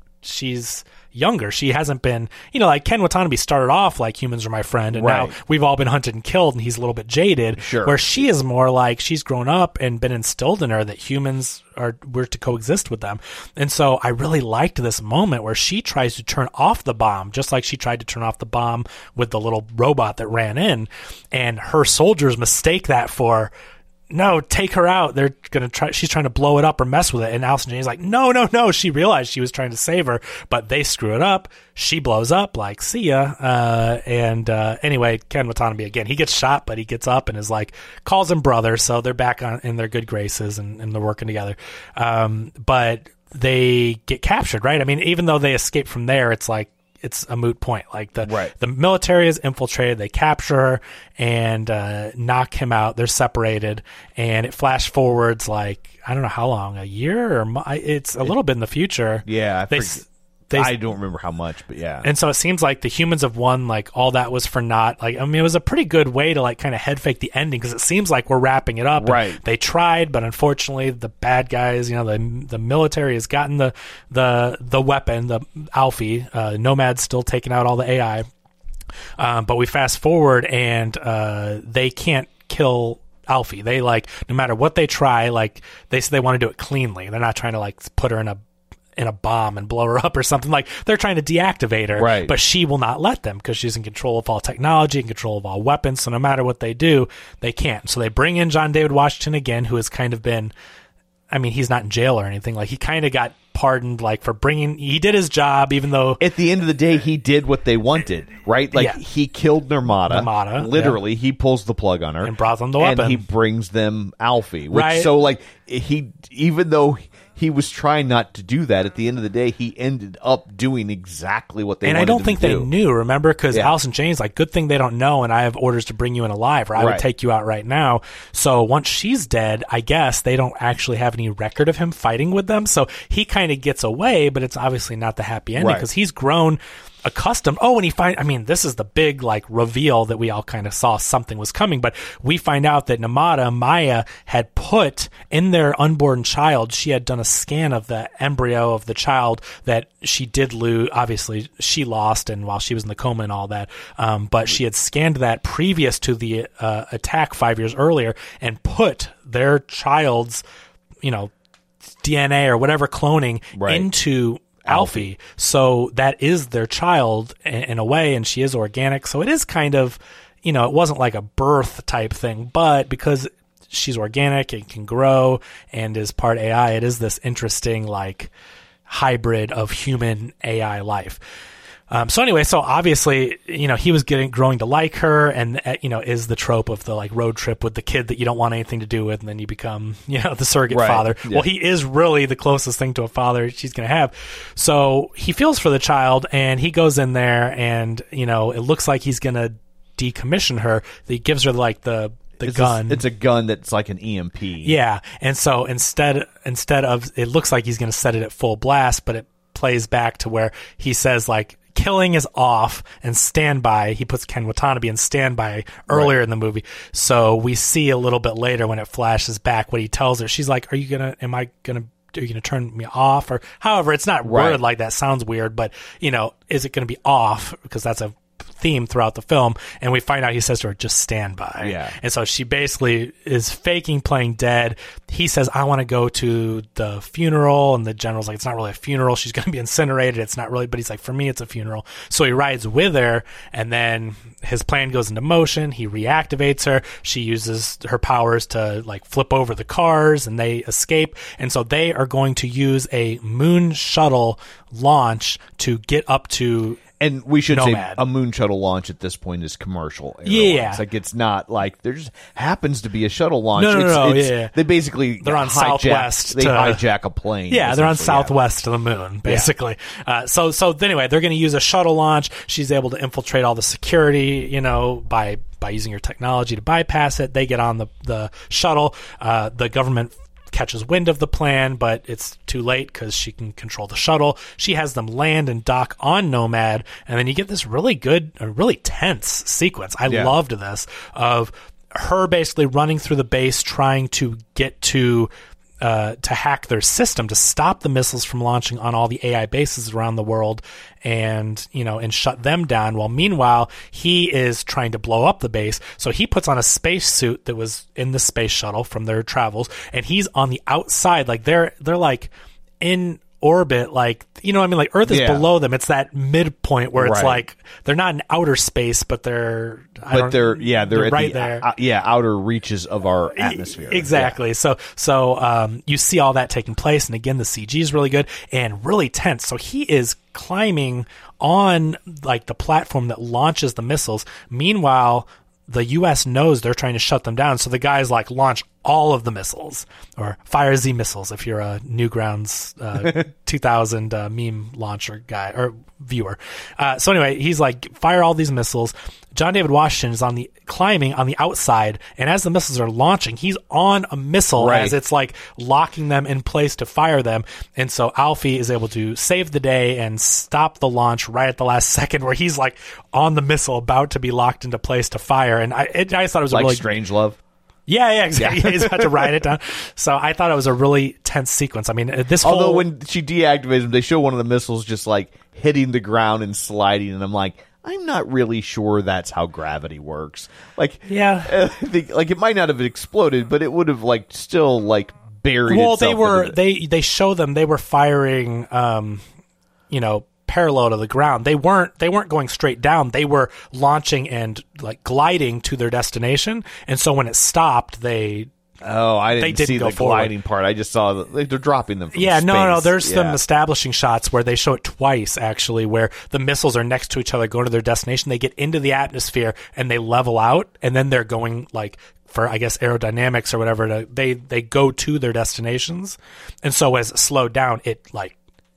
she's younger. She hasn't been, you know, like Ken Watanabe started off like humans are my friend, and Right. now we've all been hunted and killed, and he's a little bit jaded. Sure. Where she is more like she's grown up and been instilled in her that humans are we're to coexist with them. And so I really liked this moment where she tries to turn off the bomb, just like she tried to turn off the bomb with the little robot that ran in, and her soldiers mistake that for, no, take her out. They're going to try, she's trying to blow it up or mess with it. And Allison Janney's like, no, no, no. She realized she was trying to save her, but they screw it up. She blows up, like, see ya. Uh, and, uh, anyway, Ken Watanabe again, he gets shot, but he gets up and is like, calls him brother. So they're back on in their good graces, and, and they're working together. Um, but they get captured, right? I mean, even though they escape from there, it's like, it's a moot point. Like the Right. the military is infiltrated. They capture her and uh, knock him out. They're separated, and it flash forwards like I don't know how long, a year or mo- it's a little bit in the future. Yeah, I they, forget- they I don't remember how much, but yeah. and so it seems like the humans have won. Like all that was for naught. Like I mean, it was a pretty good way to like kind of head fake the ending, because it seems like we're wrapping it up. Right. They tried, but unfortunately, the bad guys, you know, the the military has gotten the the the weapon, the Alfie. Uh, Nomad's still taking out all the A I. Um, but we fast forward, and uh, they can't kill Alfie. They like no matter what they try, like they say they want to do it cleanly. They're not trying to like put her in a in a bomb and blow her up or something. Like they're trying to deactivate her, Right. but she will not let them, because she's in control of all technology, in control of all weapons. So no matter what they do, they can't. So they bring in John David Washington again, who has kind of been, I mean, he's not in jail or anything. Like he kind of got pardoned, like for bringing, he did his job, even though At the end of the day, he did what they wanted, right? Like Yeah. he killed Nirmata. Nirmata, Literally, he pulls the plug on her And brought them the and weapon. he brings them Alfie. Which, Right. So, like he, even though he was trying not to do that. At the end of the day, he ended up doing exactly what they and wanted I don't him think to they do. knew, remember? Because Yeah. Allison Jane's like, good thing they don't know, and I have orders to bring you in alive, or I Right. would take you out right now. So once she's dead, I guess they don't actually have any record of him fighting with them. So he kind of gets away, but it's obviously not the happy ending Right. because he's grown accustomed. Oh, and he find I mean, this is the big like reveal that we all kind of saw something was coming, but we find out that Namada, Maya, had put in their unborn child, she had done a scan of the embryo of the child that she did lose. Obviously, she lost, and while she was in the coma and all that, um, but she had scanned that previous to the uh, attack five years earlier and put their child's, you know, D N A or whatever cloning Right. into Alfie. So that is their child in, in a way, and she is organic. So it is kind of, you know, it wasn't like a birth type thing, but because she's organic and can grow and is part A I, it is this interesting like hybrid of human A I life. Um, so anyway, so obviously, you know, he was getting growing to like her, and uh, you know, is the trope of the like road trip with the kid that you don't want anything to do with, and then you become, you know, the surrogate Right. father. Yeah. Well, he is really the closest thing to a father she's going to have. So he feels for the child, and he goes in there, and you know, it looks like he's going to decommission her. He gives her like the the It's gun. A, it's a gun that's like an E M P. Yeah, and so instead instead of it looks like he's going to set it at full blast, but it plays back to where he says like killing is off and standby. He puts Ken Watanabe in standby earlier Right. in the movie. So we see a little bit later when it flashes back what he tells her. She's like, "Are you gonna? Am I gonna?" Are you going to turn me off? Or however, it's not Right. worded like that. Sounds weird, but you know, is it going to be off? Because that's a theme throughout the film. And we find out he says to her, just stand by. Yeah. And so she basically is faking playing dead. He says, I want to go to the funeral. And the general's like, it's not really a funeral. She's going to be incinerated. It's not really, but he's like, for me, it's a funeral. So he rides with her, and then his plan goes into motion. He reactivates her. She uses her powers to like flip over the cars, and they escape. And so they are going to use a moon shuttle launch to get up to And we should Nomad. say a moon shuttle launch at this point is commercial. Yeah. Airlines. Like it's not like there just happens to be a shuttle launch. No, no, it's, no, it's, yeah. They basically They're on hijack, Southwest They to- hijack a plane. Yeah, they're on essentially, yeah. Southwest to the moon, basically. Uh, so, so anyway, they're going to use a shuttle launch. She's able to infiltrate all the security, you know, by by using her technology to bypass it. They get on the the shuttle. Uh, the government catches wind of the plan, but it's too late because she can control the shuttle. She has them land and dock on Nomad, and then you get this really good, a really tense sequence. I Yeah. loved this of her basically running through the base, trying to get to uh, to hack their system to stop the missiles from launching on all the A I bases around the world, and you know, and shut them down. While meanwhile, he is trying to blow up the base. So he puts on a space suit that was in the space shuttle from their travels, and he's on the outside, like they're they're like in orbit, like, you know what I mean? Like Earth is Yeah. below them. It's that midpoint where it's Right. like they're not in outer space, but they're I But don't- they're yeah they're, at right the, there. uh, yeah outer reaches of our atmosphere. Exactly. So so um, you see all that taking place, and again, the C G is really good and really tense. So he is climbing on like the platform that launches the missiles. Meanwhile, the U S knows they're trying to shut them down. So the guys like launch all of the missiles, or fire Z missiles if you're a Newgrounds uh, two thousand uh, meme launcher guy or viewer. Uh, so anyway, he's like, fire all these missiles. John David Washington is on the climbing on the outside, and as the missiles are launching, he's on a missile Right. as it's like locking them in place to fire them. And so Alfie is able to save the day and stop the launch right at the last second, where he's like on the missile about to be locked into place to fire. And I, it, I just thought it was Like a really Strangelove. yeah, yeah, exactly. Yeah. He's about to write it down. So I thought it was a really tense sequence. I mean, uh, this Although whole when she deactivates them, they show one of the missiles just like hitting the ground and sliding, and I'm like, I'm not really sure that's how gravity works. Like, Yeah. I think, like it might not have exploded, but it would have like still like buried. well, itself they were into the- they they show them they were firing, um, you know, parallel to the ground. They weren't they weren't going straight down. They were launching and like gliding to their destination. And so when it stopped, they Oh, I didn't They didn't see go the forward. gliding part. I just saw that like, they're dropping them. From yeah, no, no, no. space. There's Yeah. some establishing shots where they show it twice, actually, where the missiles are next to each other, going to their destination. They get into the atmosphere and they level out, and then they're going like for, I guess, aerodynamics or whatever, to, they, they go to their destinations. And so as it slowed down, it like,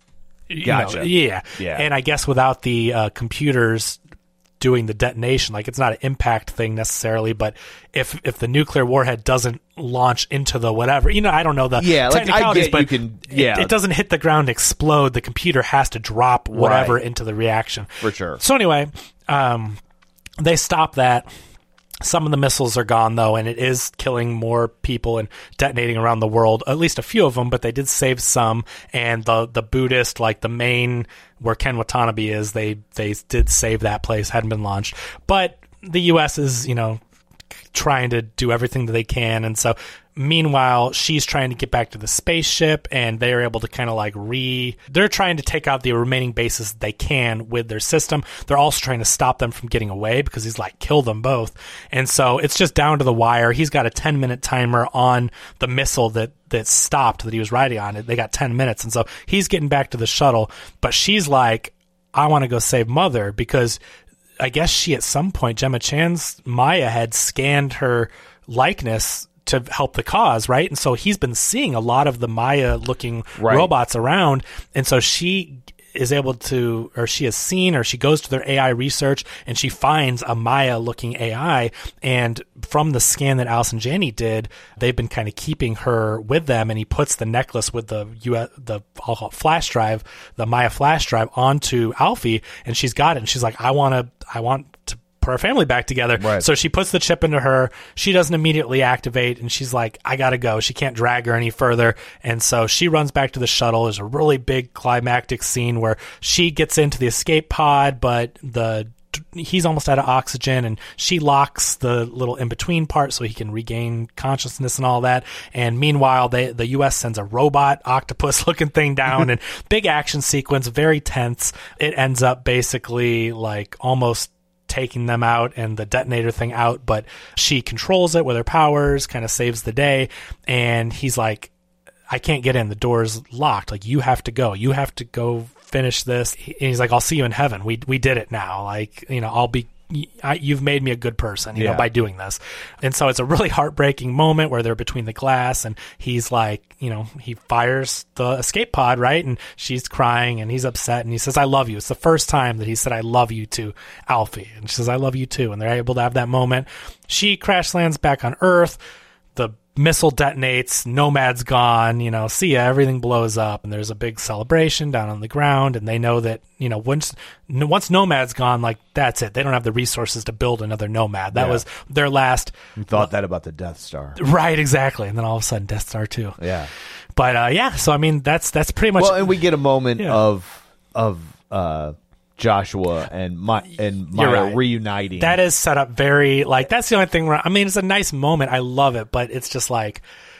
you Gotcha. know, yeah. Yeah. And I guess without the uh, computers doing the detonation, like it's not an impact thing necessarily, but if if the nuclear warhead doesn't launch into the whatever, you know, I don't know the Yeah, like, I technicalities, get but you can- yeah. it, it doesn't hit the ground, explode. The computer has to drop whatever Right. into the reaction. For sure. So anyway, um, they stop that. Some of the missiles are gone, though, and it is killing more people and detonating around the world, at least a few of them, but they did save some. And the the Buddhist, like the main, where Ken Watanabe is, they, they did save that place, hadn't been launched. But the U S is, you know, trying to do everything that they can. And so meanwhile, she's trying to get back to the spaceship, and they're able to kind of like re... They're trying to take out the remaining bases they can with their system. They're also trying to stop them from getting away because he's like, kill them both. And so it's just down to the wire. He's got a ten-minute timer on the missile that, that stopped that he was riding on. They got ten minutes. And so he's getting back to the shuttle, but she's like, I want to go save Mother, because I guess she, at some point, Gemma Chan's Maya had scanned her likeness to help the cause, right? And so he's been seeing a lot of the Maya-looking Right. robots around, and so she is able to, or she has seen, or she goes to their A I research, and she finds a Maya-looking A I, and from the scan that Allison Janney did, they've been kind of keeping her with them, and he puts the necklace with the U S, the I'll call it flash drive, the Maya flash drive, onto Alfie, and she's got it, and she's like, I want to, I want to put our family back together. Right. So she puts the chip into her. She doesn't immediately activate, and she's like, I gotta go. She can't drag her any further. And so she runs back to the shuttle. There's a really big climactic scene where she gets into the escape pod, but the he's almost out of oxygen, and she locks the little in-between part so he can regain consciousness and all that. And meanwhile, they, the U S sends a robot octopus-looking thing down, and big action sequence, very tense. It ends up basically like almost taking them out and the detonator thing out, but she controls it with her powers, kind of saves the day. And he's like, I can't get in. The door's locked. Like, you have to go. You have to go finish this. And he's like, I'll see you in heaven. We we did it now. Like, you know, I'll be, I, you've made me a good person, you Yeah. know, by doing this. And so it's a really heartbreaking moment where they're between the glass, and he's like, you know, he fires the escape pod, right? And she's crying, and he's upset, and he says, I love you. It's the first time that he said, I love you to Alfie. And she says, I love you too. And they're able to have that moment. She crash lands back on Earth. The missile detonates, Nomad's gone, you know, see ya, everything blows up, and there's a big celebration down on the ground, and they know that, you know, once once Nomad's gone, like, that's it. They don't have the resources to build another Nomad. That Yeah. was their last... You thought that about the Death Star. Right, exactly. And then all of a sudden, Death Star two. Yeah. But, uh, yeah, so, I mean, that's that's pretty much... Well, and we get a moment Yeah. of of uh, Joshua and Ma- and You're Maya right. reuniting. That is set up very, like, that's the only thing where, I mean, it's a nice moment. I love it, but it's just like,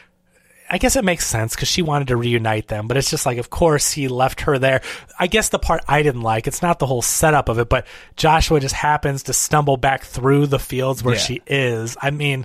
I guess it makes sense because she wanted to reunite them, but it's just like, of course, he left her there. I guess the part I didn't like, it's not the whole setup of it, but Joshua just happens to stumble back through the fields where Yeah. she is. I mean,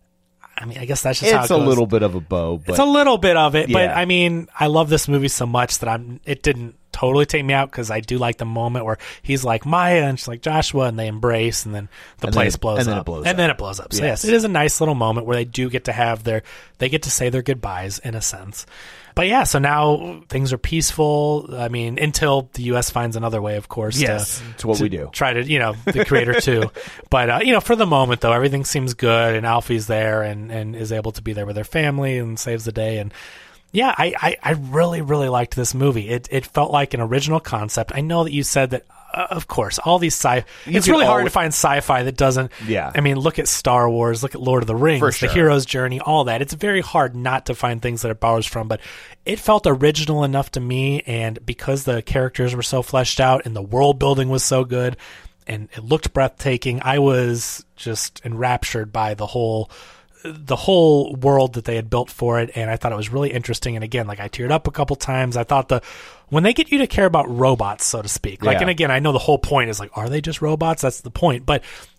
I mean, I guess that's just how it It's a goes. little bit of a bow, but It's a little bit of it, but Yeah. I mean, I love this movie so much that I'm. It didn't totally take me out because I do like the moment where he's like Maya and she's like Joshua, and they embrace, and then the And then place it- blows and then up, it blows and up. then it blows up. So Yes. yes, it is a nice little moment where they do get to have their, they get to say their goodbyes in a sense. But yeah, so now things are peaceful. I mean, until the U S finds another way, of course. Yes, to, it's what to we do. Try to, you know, the creator too. But uh, you know, for the moment though, everything seems good, and Alfie's there and and is able to be there with their family and saves the day. And yeah, I, I, I really, really liked this movie. It it felt like an original concept. I know that you said that, uh, of course, all these sci... You It's could really hard al- to find sci-fi that doesn't... Yeah. I mean, look at Star Wars, look at Lord of the Rings, For the sure. hero's journey, all that. It's very hard not to find things that it borrows from, but it felt original enough to me, and because the characters were so fleshed out and the world building was so good and it looked breathtaking, I was just enraptured by the whole... the whole world that they had built for it, and I thought it was really interesting. And again, like, I teared up a couple times. I thought the when they get you to care about robots, so to speak, like, Yeah. and again, I know the whole point is like, are they just robots? That's the point. But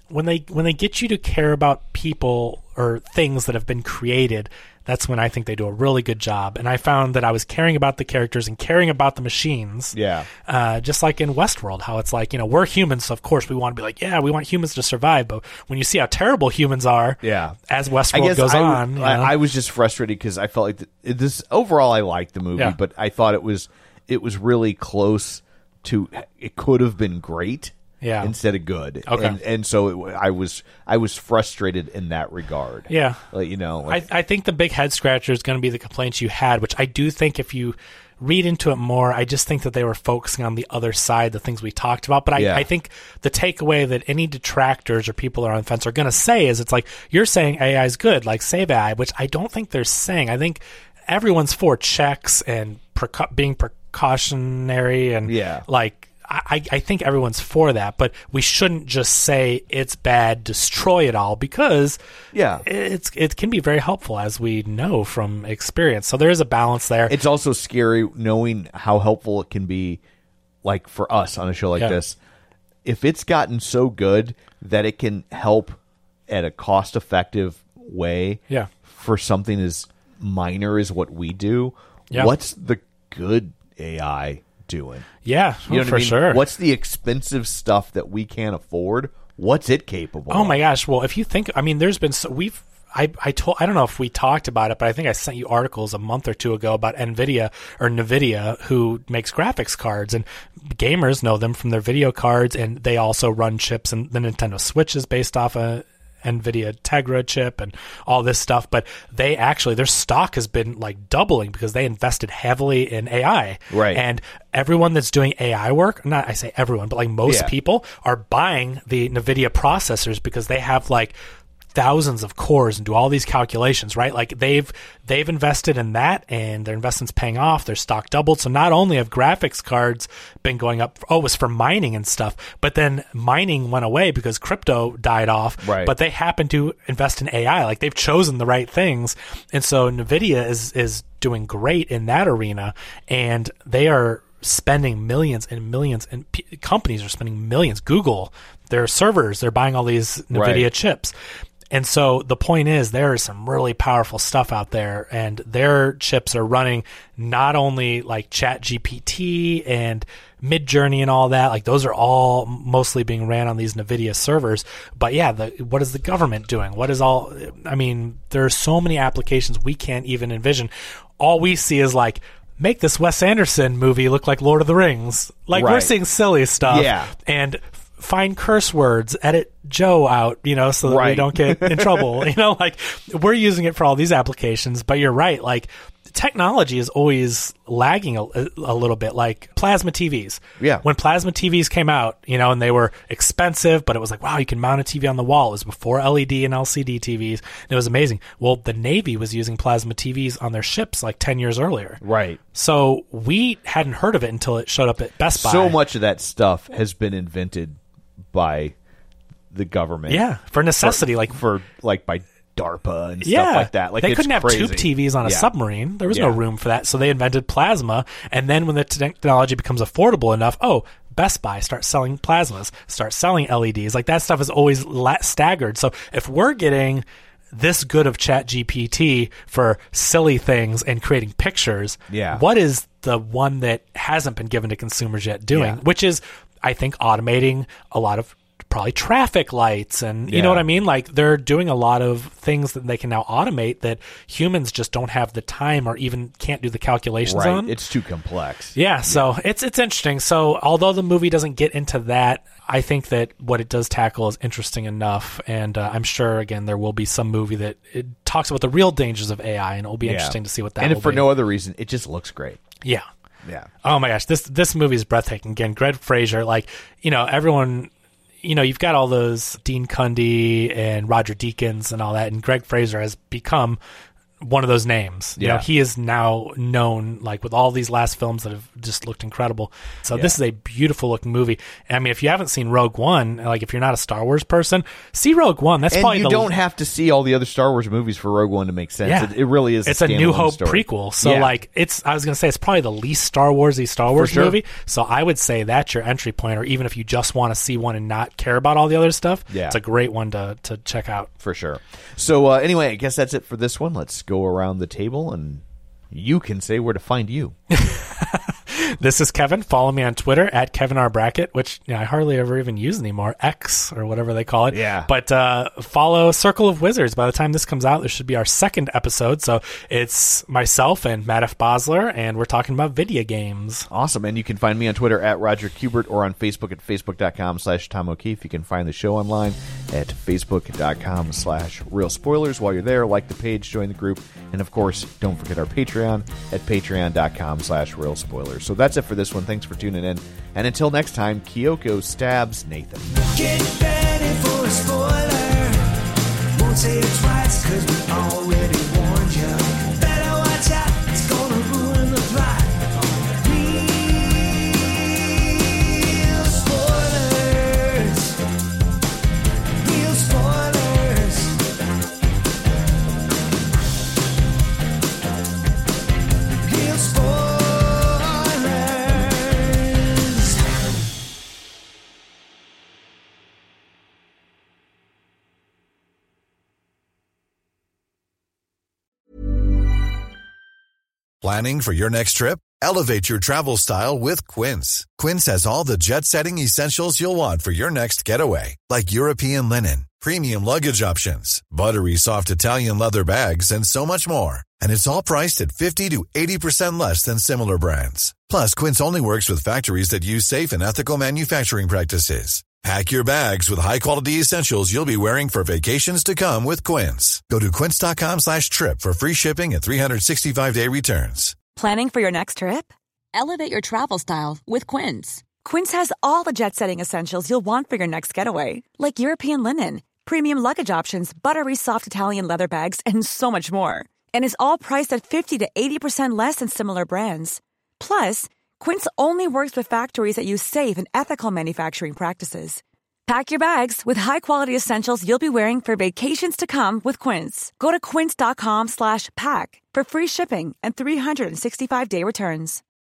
when they when they get you to care about people or things that have been created, that's when I think they do a really good job. And I found that I was caring about the characters and caring about the machines. Yeah. Uh, just like in Westworld, how it's like, you know, we're humans, so of course we want to be like, yeah, we want humans to survive. But when you see how terrible humans are, yeah. as Westworld goes I, on. I, you know? I was just frustrated because I felt like th- this, overall I liked the movie, Yeah. but I thought it was it was really close to, it could have been great. Yeah. Instead of good. Okay. And, and so it, I was I was frustrated in that regard. Yeah. Like, you know. Like, I, I think the big head scratcher is going to be the complaints you had, which I do think if you read into it more, I just think that they were focusing on the other side, the things we talked about. But I, Yeah. I think the takeaway that any detractors or people that are on the fence are going to say is it's like, you're saying A I is good, like save A I, which I don't think they're saying. I think everyone's for checks and preca- being precautionary and Yeah. like, I, I think everyone's for that, but we shouldn't just say it's bad, destroy it all, because Yeah. it's it can be very helpful, as we know from experience. So there is a balance there. it's also scary knowing how helpful it can be, like for us on a show like Yeah. this. If it's gotten so good that it can help at a cost-effective way Yeah. for something as minor as what we do, Yeah. what's the good A I doing? yeah, You know what for I mean? sure. What's the expensive stuff that we can't afford? What's it capable Oh of? my gosh! Well, if you think, I mean, there's been so we've. I, I told I don't know if we talked about it, but I think I sent you articles a month or two ago about NVIDIA or NVIDIA, who makes graphics cards, and gamers know them from their video cards, and they also run chips, and the Nintendo Switch is based off a NVIDIA Tegra chip and all this stuff. But they actually, their stock has been like doubling because they invested heavily in A I. Right. And everyone that's doing A I work, not I say everyone, but like most Yeah. people are buying the NVIDIA processors because they have like thousands of cores and do all these calculations, right? Like they've they've invested in that, and their investment's paying off. Their stock doubled. So not only have graphics cards been going up, oh, it was for mining and stuff, but then mining went away because crypto died off. Right. But they happen to invest in A I. Like they've chosen the right things, and so NVIDIA is is doing great in that arena, and they are spending millions and millions, and p- companies are spending millions. Google, their servers, they're buying all these NVIDIA Right. chips. And so the point is, there is some really powerful stuff out there, and their chips are running not only like Chat G P T and Midjourney and all that, like those are all mostly being ran on these NVIDIA servers. But yeah, the, what is the government doing? What is all, I mean, there are so many applications we can't even envision. All we see is like, make this Wes Anderson movie look like Lord of the Rings. Like we're Right. seeing silly stuff. Yeah. And find curse words, edit Joe out, you know, so that we Right. don't get in trouble. You know, like we're using it for all these applications, but you're right. Like technology is always lagging a, a little bit, like plasma T Vs. Yeah. When plasma T Vs came out, you know, and they were expensive, but it was like, wow, you can mount a T V on the wall. It was before L E D and L C D T Vs. And it was amazing. Well, the Navy was using plasma T Vs on their ships like ten years earlier. Right. So we hadn't heard of it until it showed up at Best Buy. So much of that stuff has been invented by the government. Yeah, for necessity. For- like for like by DARPA and yeah, stuff like that. Like they it's couldn't have crazy. tube T Vs on a Yeah. submarine. There was no Yeah. room for that, so they invented plasma. And then when the technology becomes affordable enough, oh, Best Buy starts selling plasmas, start selling L E Ds. Like that stuff is always la- staggered. So if we're getting this good of Chat G P T for silly things and creating pictures, Yeah. what is the one that hasn't been given to consumers yet doing? Yeah. Which is, I think, automating a lot of probably traffic lights, and you Yeah. know what I mean? Like they're doing a lot of things that they can now automate that humans just don't have the time or even can't do the calculations Right. on. It's too complex. Yeah, so it's it's interesting. So although the movie doesn't get into that, I think that what it does tackle is interesting enough, and uh, I'm sure again there will be some movie that it talks about the real dangers of A I, and it'll be Yeah. interesting to see what that. And will if for be. no other reason, it just looks great. yeah. Yeah. Oh my gosh, this this movie is breathtaking. Again, Greg Fraser, like, you know, everyone, you know, you've got all those Dean Cundy and Roger Deakins and all that, and Greg Fraser has become one of those names. You Yeah. know, he is now known, like, with all these last films that have just looked incredible. So Yeah. this is a beautiful looking movie. I mean, if you haven't seen Rogue One, like if you're not a Star Wars person, see Rogue One. That's And probably you the, don't have to see all the other Star Wars movies for Rogue One to make sense. Yeah. It, it really is. It's a, a New standalone Hope story. prequel. So Yeah. like it's I was gonna say it's probably the least Star Warsy Star Wars sure. movie. So I would say that's your entry point, or even if you just want to see one and not care about all the other stuff, Yeah. it's a great one to to check out. For sure. So uh, anyway, I guess that's it for this one. Let's go around the table and you can say where to find you. This is Kevin. Follow me on Twitter at Kevin R. Brackett, which you know, I hardly ever even use anymore. X or whatever they call it. Yeah. But uh, follow Circle of Wizards. By the time this comes out, there should be our second episode. So it's myself and Matt F. Bosler, and we're talking about video games. Awesome. And you can find me on Twitter at Roger Kubert or on Facebook at facebook.com slash Tom O'Keefe. You can find the show online at facebook.com slash Real Spoilers. While you're there, like the page, join the group, and of course, don't forget our Patreon at patreon.com slash Real Spoilers. So that's it for this one. Thanks for tuning in. And until next time, Kyoko stabs Nathan. Get ready for a spoiler. Won't say it twice, cause we already warned you. Better watch out, it's gonna ruin the plot. Real spoilers. Real spoilers. Real spoilers. Planning for your next trip? Elevate your travel style with Quince. Quince has all the jet-setting essentials you'll want for your next getaway, like European linen, premium luggage options, buttery soft Italian leather bags, and so much more. And it's all priced at fifty to eighty percent less than similar brands. Plus, Quince only works with factories that use safe and ethical manufacturing practices. Pack your bags with high-quality essentials you'll be wearing for vacations to come with Quince. Go to quince.com slash trip for free shipping and three sixty-five day returns. Planning for your next trip? Elevate your travel style with Quince. Quince has all the jet-setting essentials you'll want for your next getaway, like European linen, premium luggage options, buttery soft Italian leather bags, and so much more. And is all priced at fifty to eighty percent less than similar brands. Plus, Quince only works with factories that use safe and ethical manufacturing practices. Pack your bags with high-quality essentials you'll be wearing for vacations to come with Quince. Go to quince.com slash pack for free shipping and three sixty-five day returns.